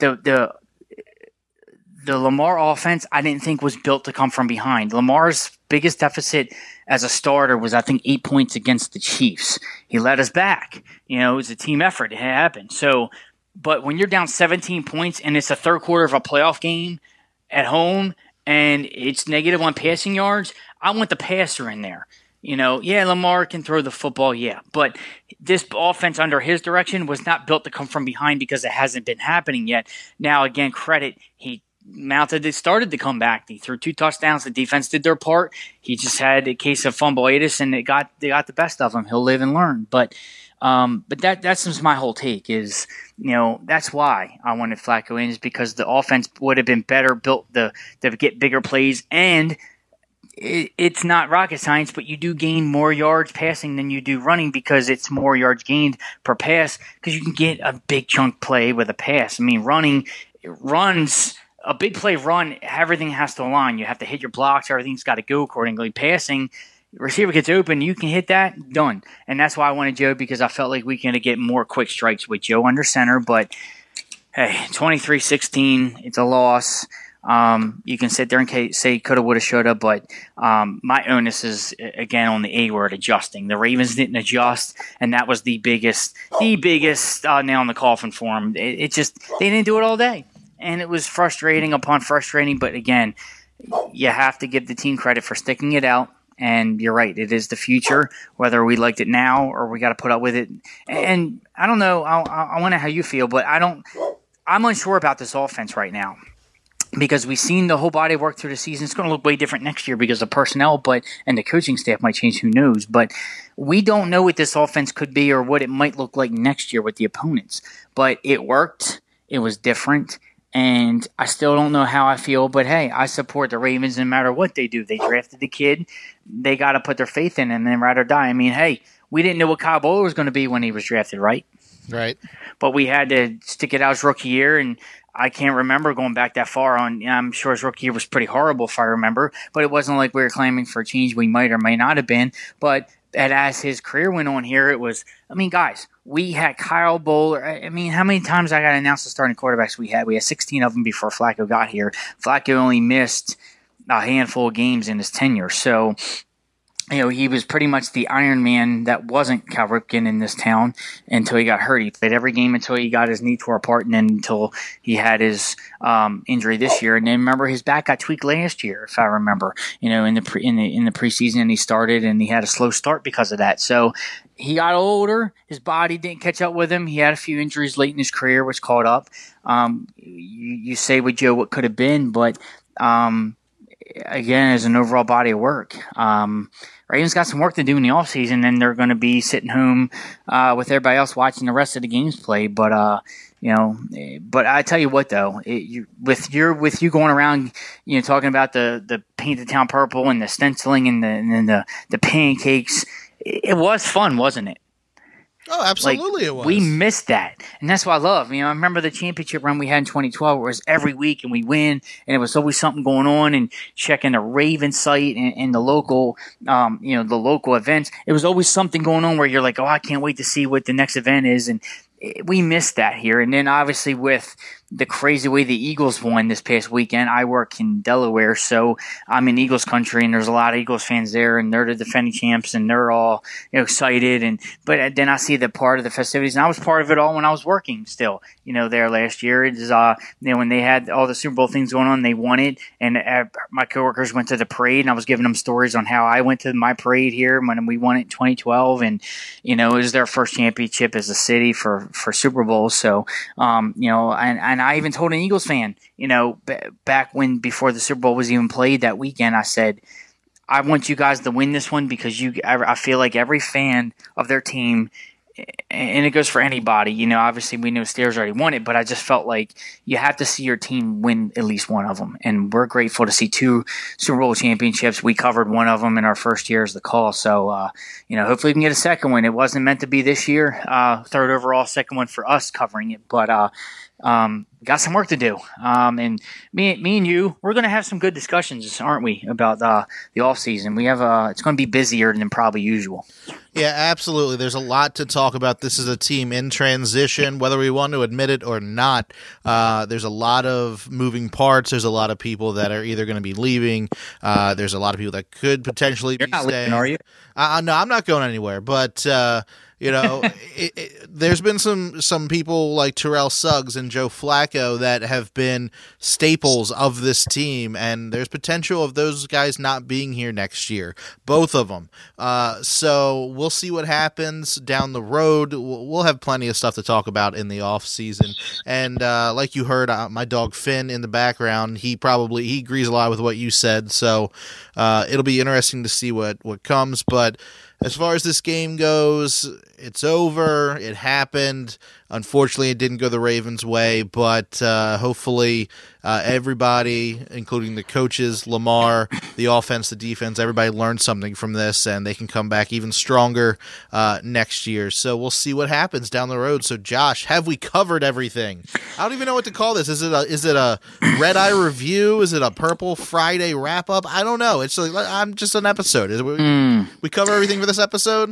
The Lamar offense, I didn't think was built to come from behind. Lamar's biggest deficit as a starter was, I think, 8 points against the Chiefs. He led us back. It was a team effort. It happened. So, but when you're down 17 points and it's the third quarter of a playoff game at home and it's negative on passing yards, I want the passer in there. Yeah, Lamar can throw the football, yeah. But this offense under his direction was not built to come from behind because it hasn't been happening yet. Now, again, credit, he started to come back. He threw 2 touchdowns. The defense did their part. He just had a case of fumbleitis, and they got the best of him. He'll live and learn. But that's just my whole take is, that's why I wanted Flacco in, is because the offense would have been better built to get bigger plays. And it's not rocket science, but you do gain more yards passing than you do running because it's more yards gained per pass because you can get a big chunk play with a pass. I mean, runs – a big play run, everything has to align. You have to hit your blocks. Everything's got to go accordingly. Passing, receiver gets open, you can hit that, done. And that's why I wanted Joe, because I felt like we can get more quick strikes with Joe under center. But, hey, 23-16, it's a loss. You can sit there and say coulda, woulda, shoulda, but my onus is, again, on the A word, adjusting. The Ravens didn't adjust, and that was the biggest nail in the coffin for them. It just – they didn't do it all day. And it was frustrating upon frustrating, but again, you have to give the team credit for sticking it out. And you're right, it is the future, whether we liked it now or we got to put up with it. And I don't know, I wonder how you feel, but I'm unsure about this offense right now because we've seen the whole body work through the season. It's going to look way different next year because of personnel, and the coaching staff might change. Who knows? But we don't know what this offense could be or what it might look like next year with the opponents. But it worked. It was different. And I still don't know how I feel, but hey, I support the Ravens no matter what they do. They drafted the kid. They got to put their faith in him and ride or die. I mean, hey, we didn't know what Kyle Bowler was going to be when he was drafted, right? Right. But we had to stick it out his rookie year, and I can't remember going back that far on. I'm sure his rookie year was pretty horrible if I remember, but it wasn't like we were claiming for a change. We might or may not have been, but as his career went on here, it was, I mean, guys, we had Kyle Bowler. I mean, how many times I got announced the starting quarterbacks we had? We had 16 of them before Flacco got here. Flacco only missed a handful of games in his tenure. So he was pretty much the Iron Man that wasn't Cal Ripken in this town until he got hurt. He played every game until he got his knee tore apart, and then until he had his injury this year. And then remember, his back got tweaked last year, if I remember. In the preseason, and he started, and he had a slow start because of that. So he got older. His body didn't catch up with him. He had a few injuries late in his career, which caught up. You say with Joe what could have been, but again, as an overall body of work. Ravens got some work to do in the offseason, and they're going to be sitting home with everybody else watching the rest of the games play. But but I tell you what, though, with you going around, talking about the paint the town purple and the stenciling and the pancakes, it was fun, wasn't it? Oh, absolutely it was. We missed that. And that's what I love. I remember the championship run we had in 2012 where it was every week and we win, and it was always something going on, and checking the Raven site and the local, the local events. It was always something going on where you're like, oh, I can't wait to see what the next event is. And we missed that here. And then obviously with the crazy way the Eagles won this past weekend, I work in Delaware, so I'm in Eagles country, and there's a lot of Eagles fans there, and they're the defending champs, and they're all excited. But then I see the part of the festivities, and I was part of it all when I was working still, there last year. It is, when they had all the Super Bowl things going on, they won it, and my coworkers went to the parade, and I was giving them stories on how I went to my parade here when we won it in 2012, and it was their first championship as a city for Super Bowl. So and I even told an Eagles fan, back before the Super Bowl was even played that weekend, I said, I want you guys to win this one because I feel like every fan of their team, and it goes for anybody, obviously we know Steelers already won it, but I just felt like you have to see your team win at least one of them. And we're grateful to see 2 Super Bowl championships. We covered one of them in our first year as the call. So, hopefully we can get a second one. It wasn't meant to be this year, third overall, second one for us covering it, but, got some work to do. And me and you, we're going to have some good discussions, aren't we, about the off season? We have it's going to be busier than probably usual. Yeah, absolutely. There's a lot to talk about. This is a team in transition, whether we want to admit it or not. There's a lot of moving parts. There's a lot of people that are either going to be leaving. There's a lot of people that could potentially You're be not staying. leaving, are you? No, I'm not going anywhere. But there's been some people like Terrell Suggs and Joe Flacco that have been staples of this team, and there's potential of those guys not being here next year, both of them. So we'll see what happens down the road. We'll have plenty of stuff to talk about in the off season, and like you heard, my dog Finn in the background, he agrees a lot with what you said. So it'll be interesting to see what comes, but. As far as this game goes, it's over. It happened. Unfortunately, it didn't go the Ravens' way, but hopefully everybody, including the coaches, Lamar, the offense, the defense, everybody learned something from this, and they can come back even stronger next year. So we'll see what happens down the road. So, Josh, have we covered everything? I don't even know what to call this. Is it a Red Eye review? Is it a Purple Friday wrap-up? I don't know. It's like, I'm just an episode. We cover everything for this episode?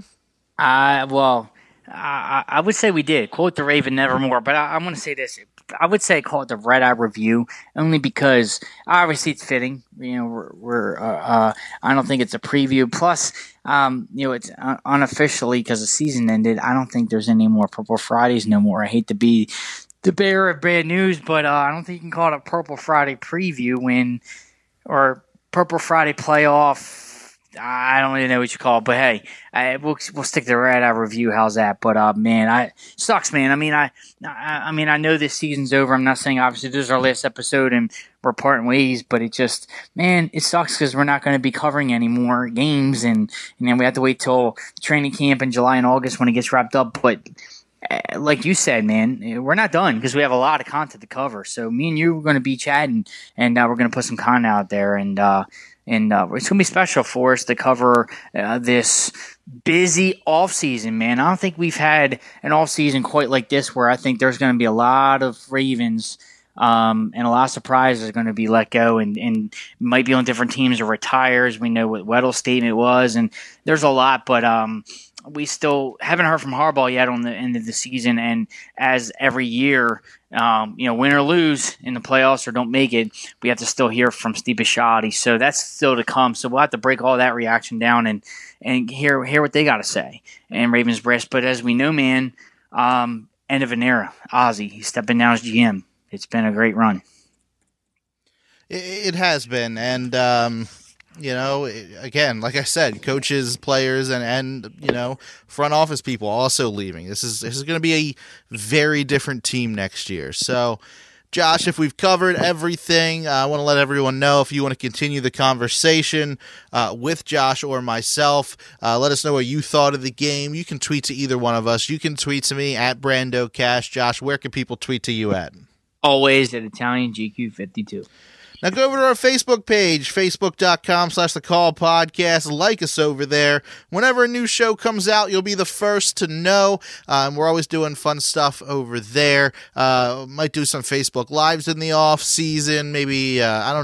I would say we did. Quote the Raven nevermore, but I'm going to say this. I would say call it the Red Eye Review, only because obviously it's fitting. I don't think it's a preview. Plus, it's unofficially because the season ended. I don't think there's any more Purple Fridays no more. I hate to be the bearer of bad news, but I don't think you can call it a Purple Friday preview or Purple Friday playoff. I don't even know what you call it, but hey, we'll stick to the Red Eye Review. How's that? But man, sucks, man. I know this season's over. I'm not saying obviously this is our last episode and we're parting ways, but it sucks because we're not going to be covering any more games, and then we have to wait till training camp in July and August when it gets wrapped up. But like you said, man, we're not done because we have a lot of content to cover. So me and you are going to be chatting, and we're going to put some content out there, and it's going to be special for us to cover this busy off season, man. I don't think we've had an off season quite like this, where I think there's going to be a lot of Ravens and a lot of surprises are going to be let go and might be on different teams or retires. We know what Weddle's statement was, and there's a lot, but we still haven't heard from Harbaugh yet on the end of the season. And as every year, win or lose in the playoffs or don't make it, we have to still hear from Steve Bisciotti. So that's still to come. So we'll have to break all that reaction down and hear what they got to say and Ravens brass. But as we know, man, end of an era. Ozzie, he's stepping down as GM. It's been a great run. It has been, and again, like I said, coaches, players, and front office people also leaving. This is going to be a very different team next year. So, Josh, if we've covered everything, I want to let everyone know if you want to continue the conversation with Josh or myself. Let us know what you thought of the game. You can tweet to either one of us. You can tweet to me at Brando Cash. Josh, where can people tweet to you at? Always at Italian GQ52. Now go over to our Facebook page, facebook.com/The Call Podcast. Like us over there. Whenever a new show comes out, you'll be the first to know. We're always doing fun stuff over there. Might do some Facebook Lives in the off season. Maybe,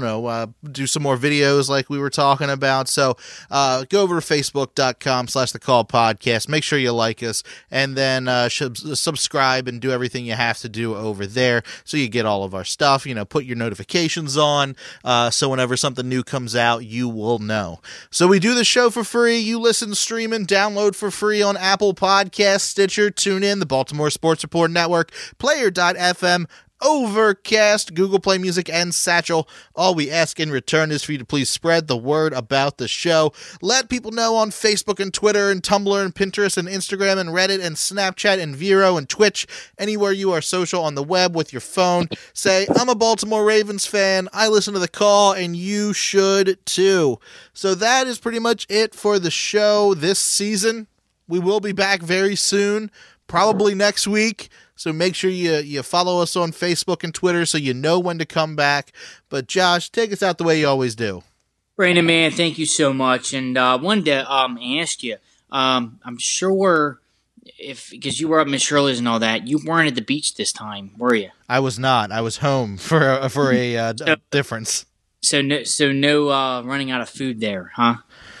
do some more videos like we were talking about. So go over to facebook.com/The Call Podcast. Make sure you like us. And then subscribe and do everything you have to do over there so you get all of our stuff. Put your notifications on. So whenever something new comes out, you will know. So we do the show for free. You listen, stream, and download for free on Apple Podcasts, Stitcher, TuneIn, the Baltimore Sports Report Network, Player.fm, Overcast, Google Play Music, and Satchel. All we ask in return is for you to please spread the word about the show. Let people know on Facebook and Twitter and Tumblr and Pinterest and Instagram and Reddit and Snapchat and Vero and Twitch, anywhere you are social on the web with your phone. Say, I'm a Baltimore Ravens fan, I listen to The Call, and you should too. So that is pretty much it for the show this season. We will be back very soon, probably next week. So make sure you follow us on Facebook and Twitter so you know when to come back. But Josh, take us out the way you always do. Brandon, man, thank you so much. And wanted to ask you, I'm sure because you were up Miss Shirley's and all that, you weren't at the beach this time, were you? I was not. I was home for a difference. So no running out of food there, huh?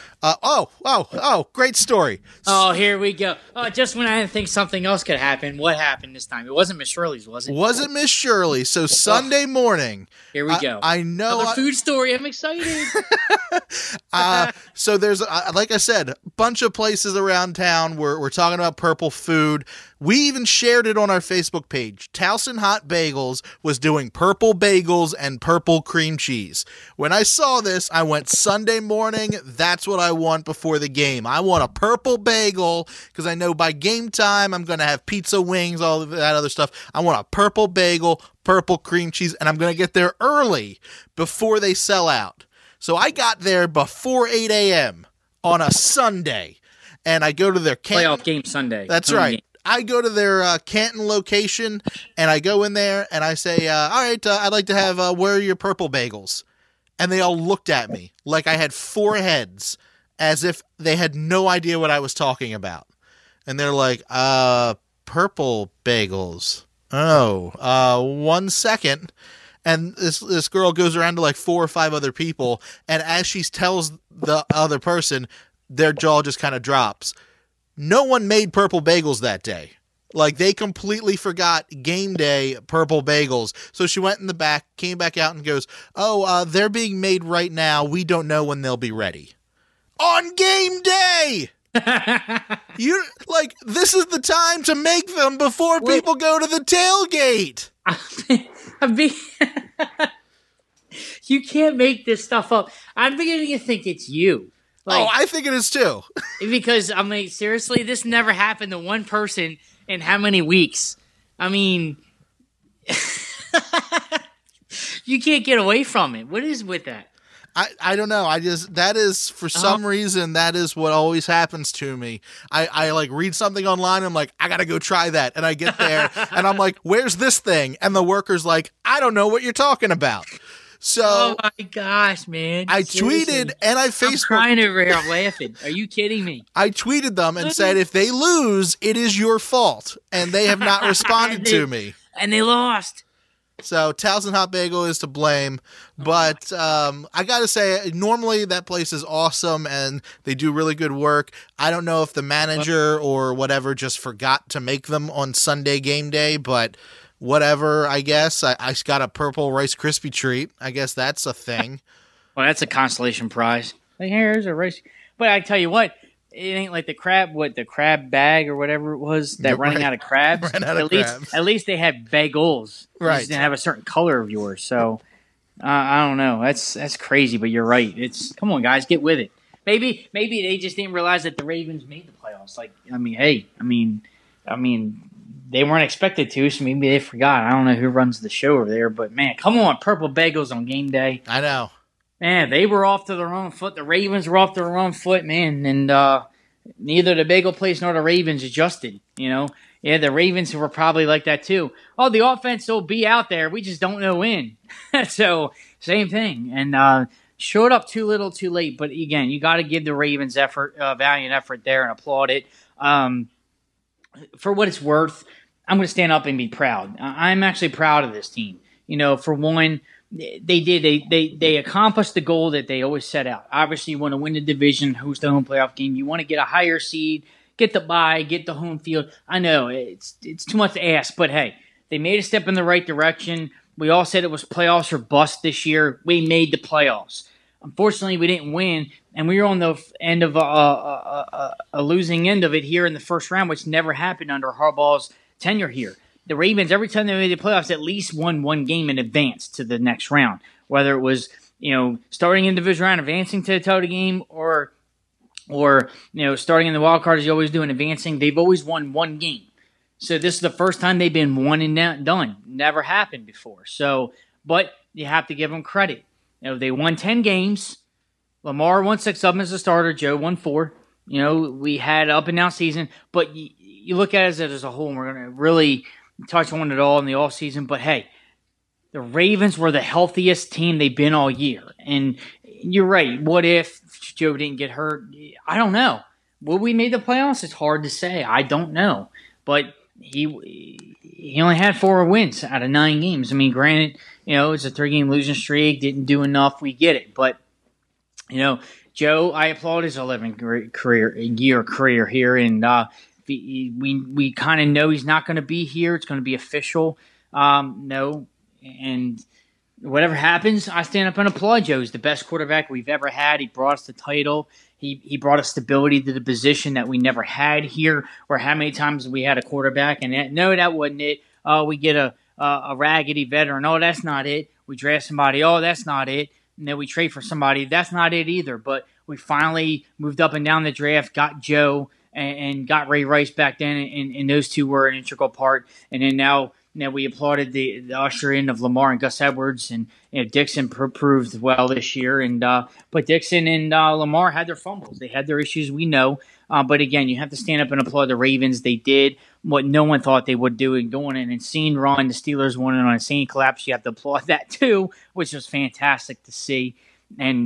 Great story. Oh, here we go. Oh, just when I didn't think something else could happen, what happened this time? It wasn't Miss Shirley's, was it? Wasn't Miss Shirley. So Sunday morning. Here we go. I know. Another food story. I'm excited. So there's, like I said, a bunch of places around town. We're talking about purple food. We even shared it on our Facebook page. Towson Hot Bagels was doing purple bagels and purple cream cheese. When I saw this, I went Sunday morning. That's what I want before the game. I want a purple bagel because I know by game time I'm going to have pizza, wings, all of that other stuff. I want a purple bagel, purple cream cheese, and I'm going to get there early before they sell out. So I got there before 8 a.m. on a Sunday, and I go to their playoff game Sunday. That's right. Game. I go to their Canton location, and I go in there, and I say, all right, I'd like to have, where are your purple bagels? And they all looked at me like I had four heads, as if they had no idea what I was talking about. And they're like, purple bagels. Oh, 1 second. And this girl goes around to like 4 or 5 other people, and as she tells the other person, their jaw just kind of drops. No one made purple bagels that day. Like, they completely forgot game day purple bagels. So she went in the back, came back out and goes, they're being made right now. We don't know when they'll be ready. On game day! This is the time to make them before people go to the tailgate. You can't make this stuff up. I'm beginning to think it's you. I think it is too. Because, seriously, this never happened to one person in how many weeks? You can't get away from it. What is with that? I don't know. That is, for some reason, that is what always happens to me. I read something online, I'm like, I gotta go try that. And I get there, and I'm like, where's this thing? And the worker's like, I don't know what you're talking about. So, oh my gosh, man! I tweeted and I Facebooked. I'm crying over here. I'm laughing. Are you kidding me? I tweeted them and said, if they lose, it is your fault, and they have not responded to me. And they lost. So Towson Hot Bagel is to blame, but I gotta say, normally that place is awesome and they do really good work. I don't know if the manager or whatever just forgot to make them on Sunday game day, but whatever. I guess I got a purple Rice Krispie treat. I guess that's a thing. Well, that's a consolation prize. Like, here's a Rice. But I tell you what. It ain't like the crab bag or whatever it was that running out of crabs. At least they had bagels. Right. They just didn't have a certain color of yours. So I don't know. That's crazy, but you're right. Come on, guys, get with it. Maybe they just didn't realize that the Ravens made the playoffs. Like, I mean, they weren't expected to, so maybe they forgot. I don't know who runs the show over there, but man, come on, purple bagels on game day. I know. Man, they were off to their own foot. The Ravens were off to their own foot, man. And neither the bagel place nor the Ravens adjusted, Yeah, the Ravens were probably like that too. Oh, the offense will be out there. We just don't know when. So, same thing. And showed up too little, too late. But again, you got to give the Ravens valiant effort there and applaud it. For what it's worth, I'm going to stand up and be proud. I'm actually proud of this team. For one, they accomplished the goal that they always set out. Obviously, you want to win the division, host the home playoff game. You want to get a higher seed, get the bye, get the home field. I know it's too much to ask, but hey, they made a step in the right direction. We all said it was playoffs or bust this year. We made the playoffs. Unfortunately, we didn't win, and we were on the end of a losing end of it here in the first round, which never happened under Harbaugh's tenure here. The Ravens, every time they made the playoffs, at least won one game in advance to the next round. Whether it was, starting in the division round, advancing to the title game, or starting in the wild card as you always do and advancing, they've always won one game. So this is the first time they've been one and done. Never happened before. So, but you have to give them credit. They won 10 games. Lamar won 6 of them as a starter. Joe won 4. We had an up and down season, but you look at it as a whole, and we're going to really touch on it all in the offseason, but hey, the Ravens were the healthiest team they've been all year. And you're right. What if Joe didn't get hurt? I don't know. Will we make the playoffs? It's hard to say. I don't know. But he only had 4 wins out of 9 games. I mean, granted, it's a 3-game losing streak. Didn't do enough. We get it. But, Joe, I applaud his 11-year career here. And, we kind of know he's not going to be here. It's going to be official. No. And whatever happens, I stand up and applaud Joe. He's the best quarterback we've ever had. He brought us the title. He brought us stability to the position that we never had here, where how many times we had a quarterback and that wasn't it. We get a raggedy veteran. Oh, that's not it. We draft somebody. Oh, that's not it. And then we trade for somebody. That's not it either. But we finally moved up and down the draft, got Joe, and got Ray Rice back then, and those two were an integral part. And then now we applauded the usher in of Lamar and Gus Edwards, and Dixon proved well this year. And but Dixon and Lamar had their fumbles, they had their issues, we know. But again, you have to stand up and applaud the Ravens. They did what no one thought they would do, and going an insane run. The Steelers won on an insane collapse. You have to applaud that too, which was fantastic to see. And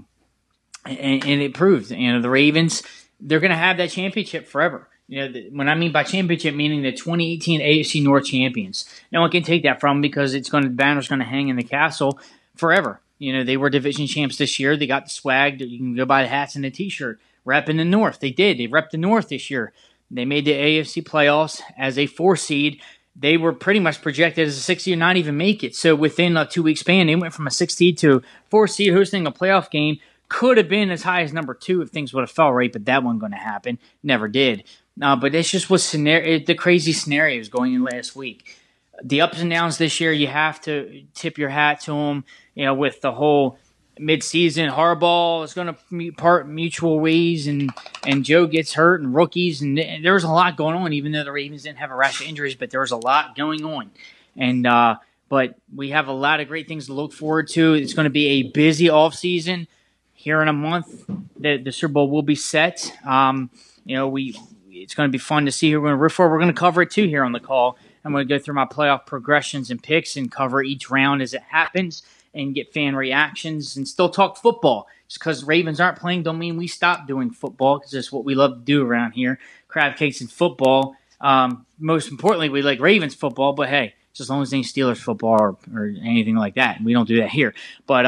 it proved, the Ravens, they're going to have that championship forever. When I mean by championship, meaning the 2018 AFC North champions. No one can take that from them because the banner's going to hang in the castle forever. They were division champs this year. They got the swag. You can go buy the hats and the T-shirt. Repping the North. They did. They repped the North this year. They made the AFC playoffs as a 4 seed. They were pretty much projected as a 6 seed, not even make it. So within a 2-week span, they went from a 6 seed to 4 seed, hosting a playoff game. Could have been as high as number 2 if things would have fell right, but that wasn't going to happen. Never did. But it's just the crazy scenarios going in last week. The ups and downs this year, you have to tip your hat to them. With the whole midseason, Harbaugh is going to part mutual ways, and Joe gets hurt, and rookies, and there was a lot going on. Even though the Ravens didn't have a rash of injuries, but there was a lot going on. And but we have a lot of great things to look forward to. It's going to be a busy offseason. Here in a month, the Super Bowl will be set. It's going to be fun to see who we're going to root for. We're going to cover it too here on the call. I'm going to go through my playoff progressions and picks and cover each round as it happens and get fan reactions and still talk football. Just because Ravens aren't playing don't mean we stop doing football, because it's what we love to do around here. Crab cakes and football. Most importantly, we like Ravens football, but hey, just as long as it ain't Steelers football or anything like that. We don't do that here. But,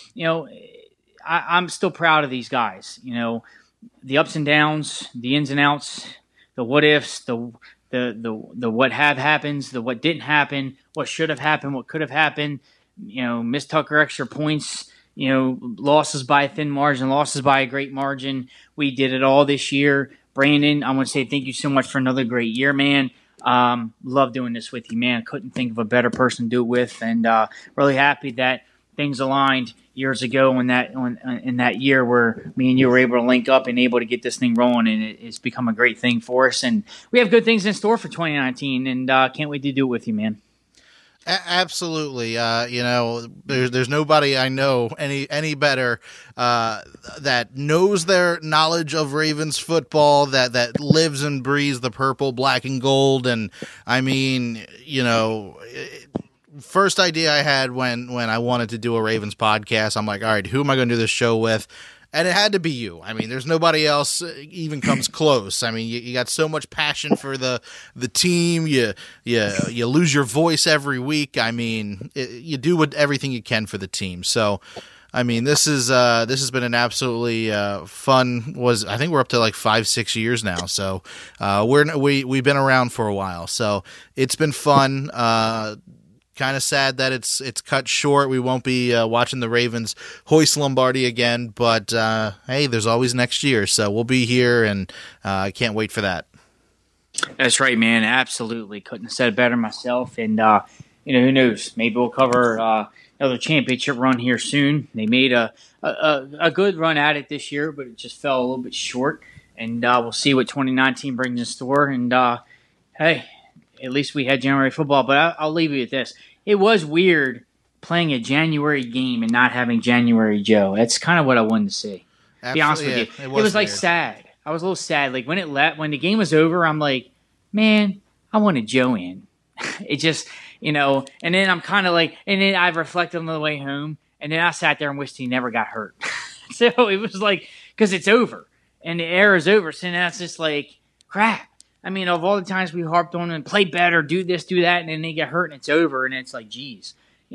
I'm still proud of these guys. The ups and downs, the ins and outs, the what ifs, the what have happens, the what didn't happen, what should have happened, what could have happened, missed Tucker extra points, losses by a thin margin, losses by a great margin. We did it all this year. Brandon, I want to say thank you so much for another great year, man. Love doing this with you, man. Couldn't think of a better person to do it with, and really happy that things aligned years ago in that year where me and you were able to link up and able to get this thing rolling, and it's become a great thing for us. And we have good things in store for 2019, and can't wait to do it with you, man. Absolutely. There's nobody I know any better that knows their knowledge of Ravens football, that lives and breathes the purple, black, and gold. And I mean, first idea I had when I wanted to do a Ravens podcast, I'm like, all right, who am I going to do this show with? And it had to be you. I mean, there's nobody else even comes close. I mean, you got so much passion for the team. You lose your voice every week. I mean, you do everything you can for the team. So, I mean, this has been an absolutely fun. I think we're up to like 5-6 years now. So we've been around for a while. So it's been fun. Kind of sad that it's cut short. We won't be watching the Ravens hoist Lombardi again, but hey, there's always next year, so we'll be here, and I can't wait for that. That's right, man. Absolutely, couldn't have said it better myself. And who knows? Maybe we'll cover another championship run here soon. They made a good run at it this year, but it just fell a little bit short. And we'll see what 2019 brings in store. And hey, at least we had January football. But I'll leave you with this. It was weird playing a January game and not having January Joe. That's kind of what I wanted to see. Absolutely, be honest with you. It was like weird. sad. I was a little sad. Like when the game was over, I'm like, man, I wanted Joe in. It just, and then I'm kind of like, and then I reflected on the way home, and then I sat there and wished he never got hurt. So it was like, because it's over and the era is over. So now it's just like, crap. I mean, of all the times we harped on and play better, do this, do that, and then they get hurt and it's over, and it's like, geez.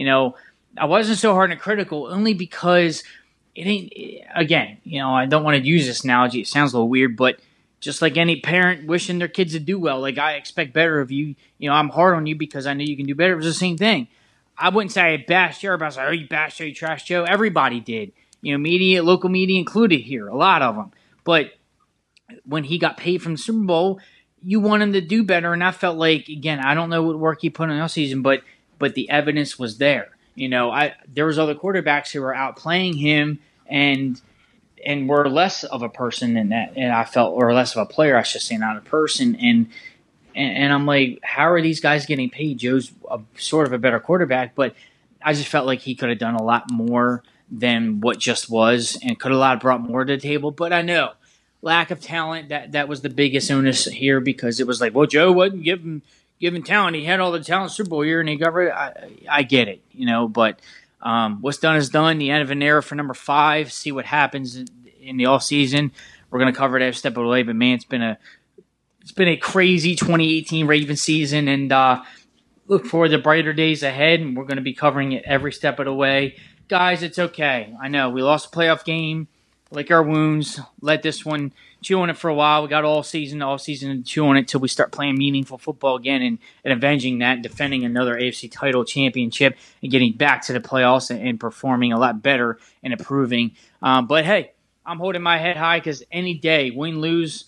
I wasn't so hard and critical only because it ain't, again, I don't want to use this analogy. It sounds a little weird, but just like any parent wishing their kids to do well, like I expect better of you. I'm hard on you because I know you can do better. It was the same thing. I wouldn't say I bashed Joe, but I was like, oh, you bashed Joe, you trashed Joe. Everybody did. Media, local media included here, a lot of them. But when he got paid from the Super Bowl, you want him to do better, and I felt like, again, I don't know what work he put in the season, but the evidence was there. There was other quarterbacks who were outplaying him and were less of a person than that, and I felt, or less of a player, I should say, not a person. And I'm like, how are these guys getting paid? Joe's sort of a better quarterback, but I just felt like he could have done a lot more than what just was, and could have brought more to the table. But I know lack of talent, that was the biggest onus here, because it was like, well, Joe wasn't given talent. He had all the talent Super Bowl year, and he got rid of it. I get it, but what's done is done. The end of an era for number 5. See what happens in the offseason. We're going to cover it every step of the way, but man, it's been a crazy 2018 Ravens season, and look forward to brighter days ahead, and we're going to be covering it every step of the way. Guys, it's okay. I know we lost a playoff game. Lick our wounds. Let this one chew on it for a while. We got all season to chew on it till we start playing meaningful football again and avenging that, defending another AFC title championship, and getting back to the playoffs and performing a lot better and improving. But hey, I'm holding my head high, because any day, win, lose,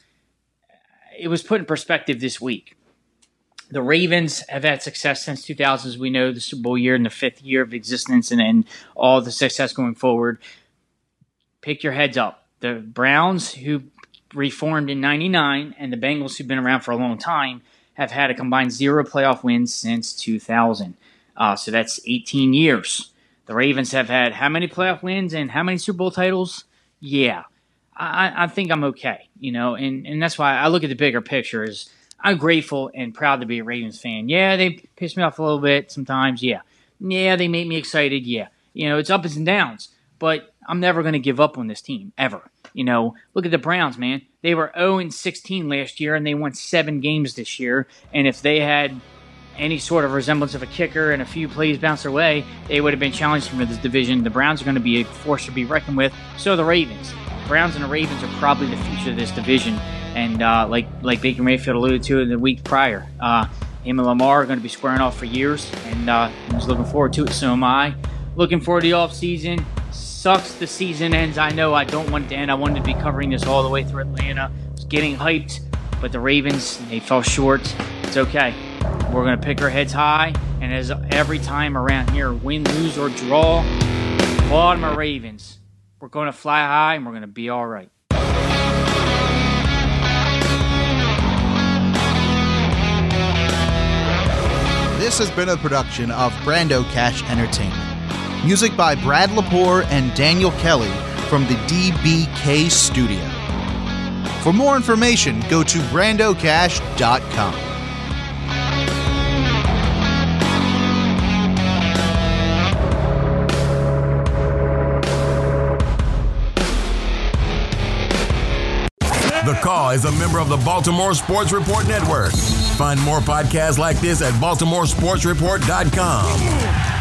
it was put in perspective this week. The Ravens have had success since 2000, as we know, the Super Bowl year and the 5th year of existence, and all the success going forward. Pick your heads up. The Browns, who reformed in 99, and the Bengals, who've been around for a long time, have had a combined 0 playoff wins since 2000. So that's 18 years. The Ravens have had how many playoff wins and how many Super Bowl titles? Yeah. I think I'm okay, and that's why I look at the bigger picture. Is I'm grateful and proud to be a Ravens fan. Yeah, they piss me off a little bit sometimes. Yeah, they make me excited. Yeah, it's ups and downs, but I'm never going to give up on this team, ever. Look at the Browns, man. They were 0-16 last year, and they won 7 games this year. And if they had any sort of resemblance of a kicker and a few plays bounced their way, they would have been challenging for this division. The Browns are going to be a force to be reckoned with. So are the Ravens. Browns and the Ravens are probably the future of this division. And like Baker Mayfield alluded to in the week prior, him and Lamar are going to be squaring off for years. And I'm just looking forward to it. So am I. Looking forward to the offseason. Sucks the season ends. I know I don't want it to end. I wanted to be covering this all the way through Atlanta. I was getting hyped. But the Ravens, they fell short. It's okay. We're going to pick our heads high. And as every time around here, win, lose, or draw, Baltimore Ravens, we're going to fly high and we're going to be all right. This has been a production of Brando Cash Entertainment. Music by Brad Lepore and Daniel Kelly from the DBK Studio. For more information, go to brandocash.com. The Call is a member of the Baltimore Sports Report Network. Find more podcasts like this at baltimoresportsreport.com.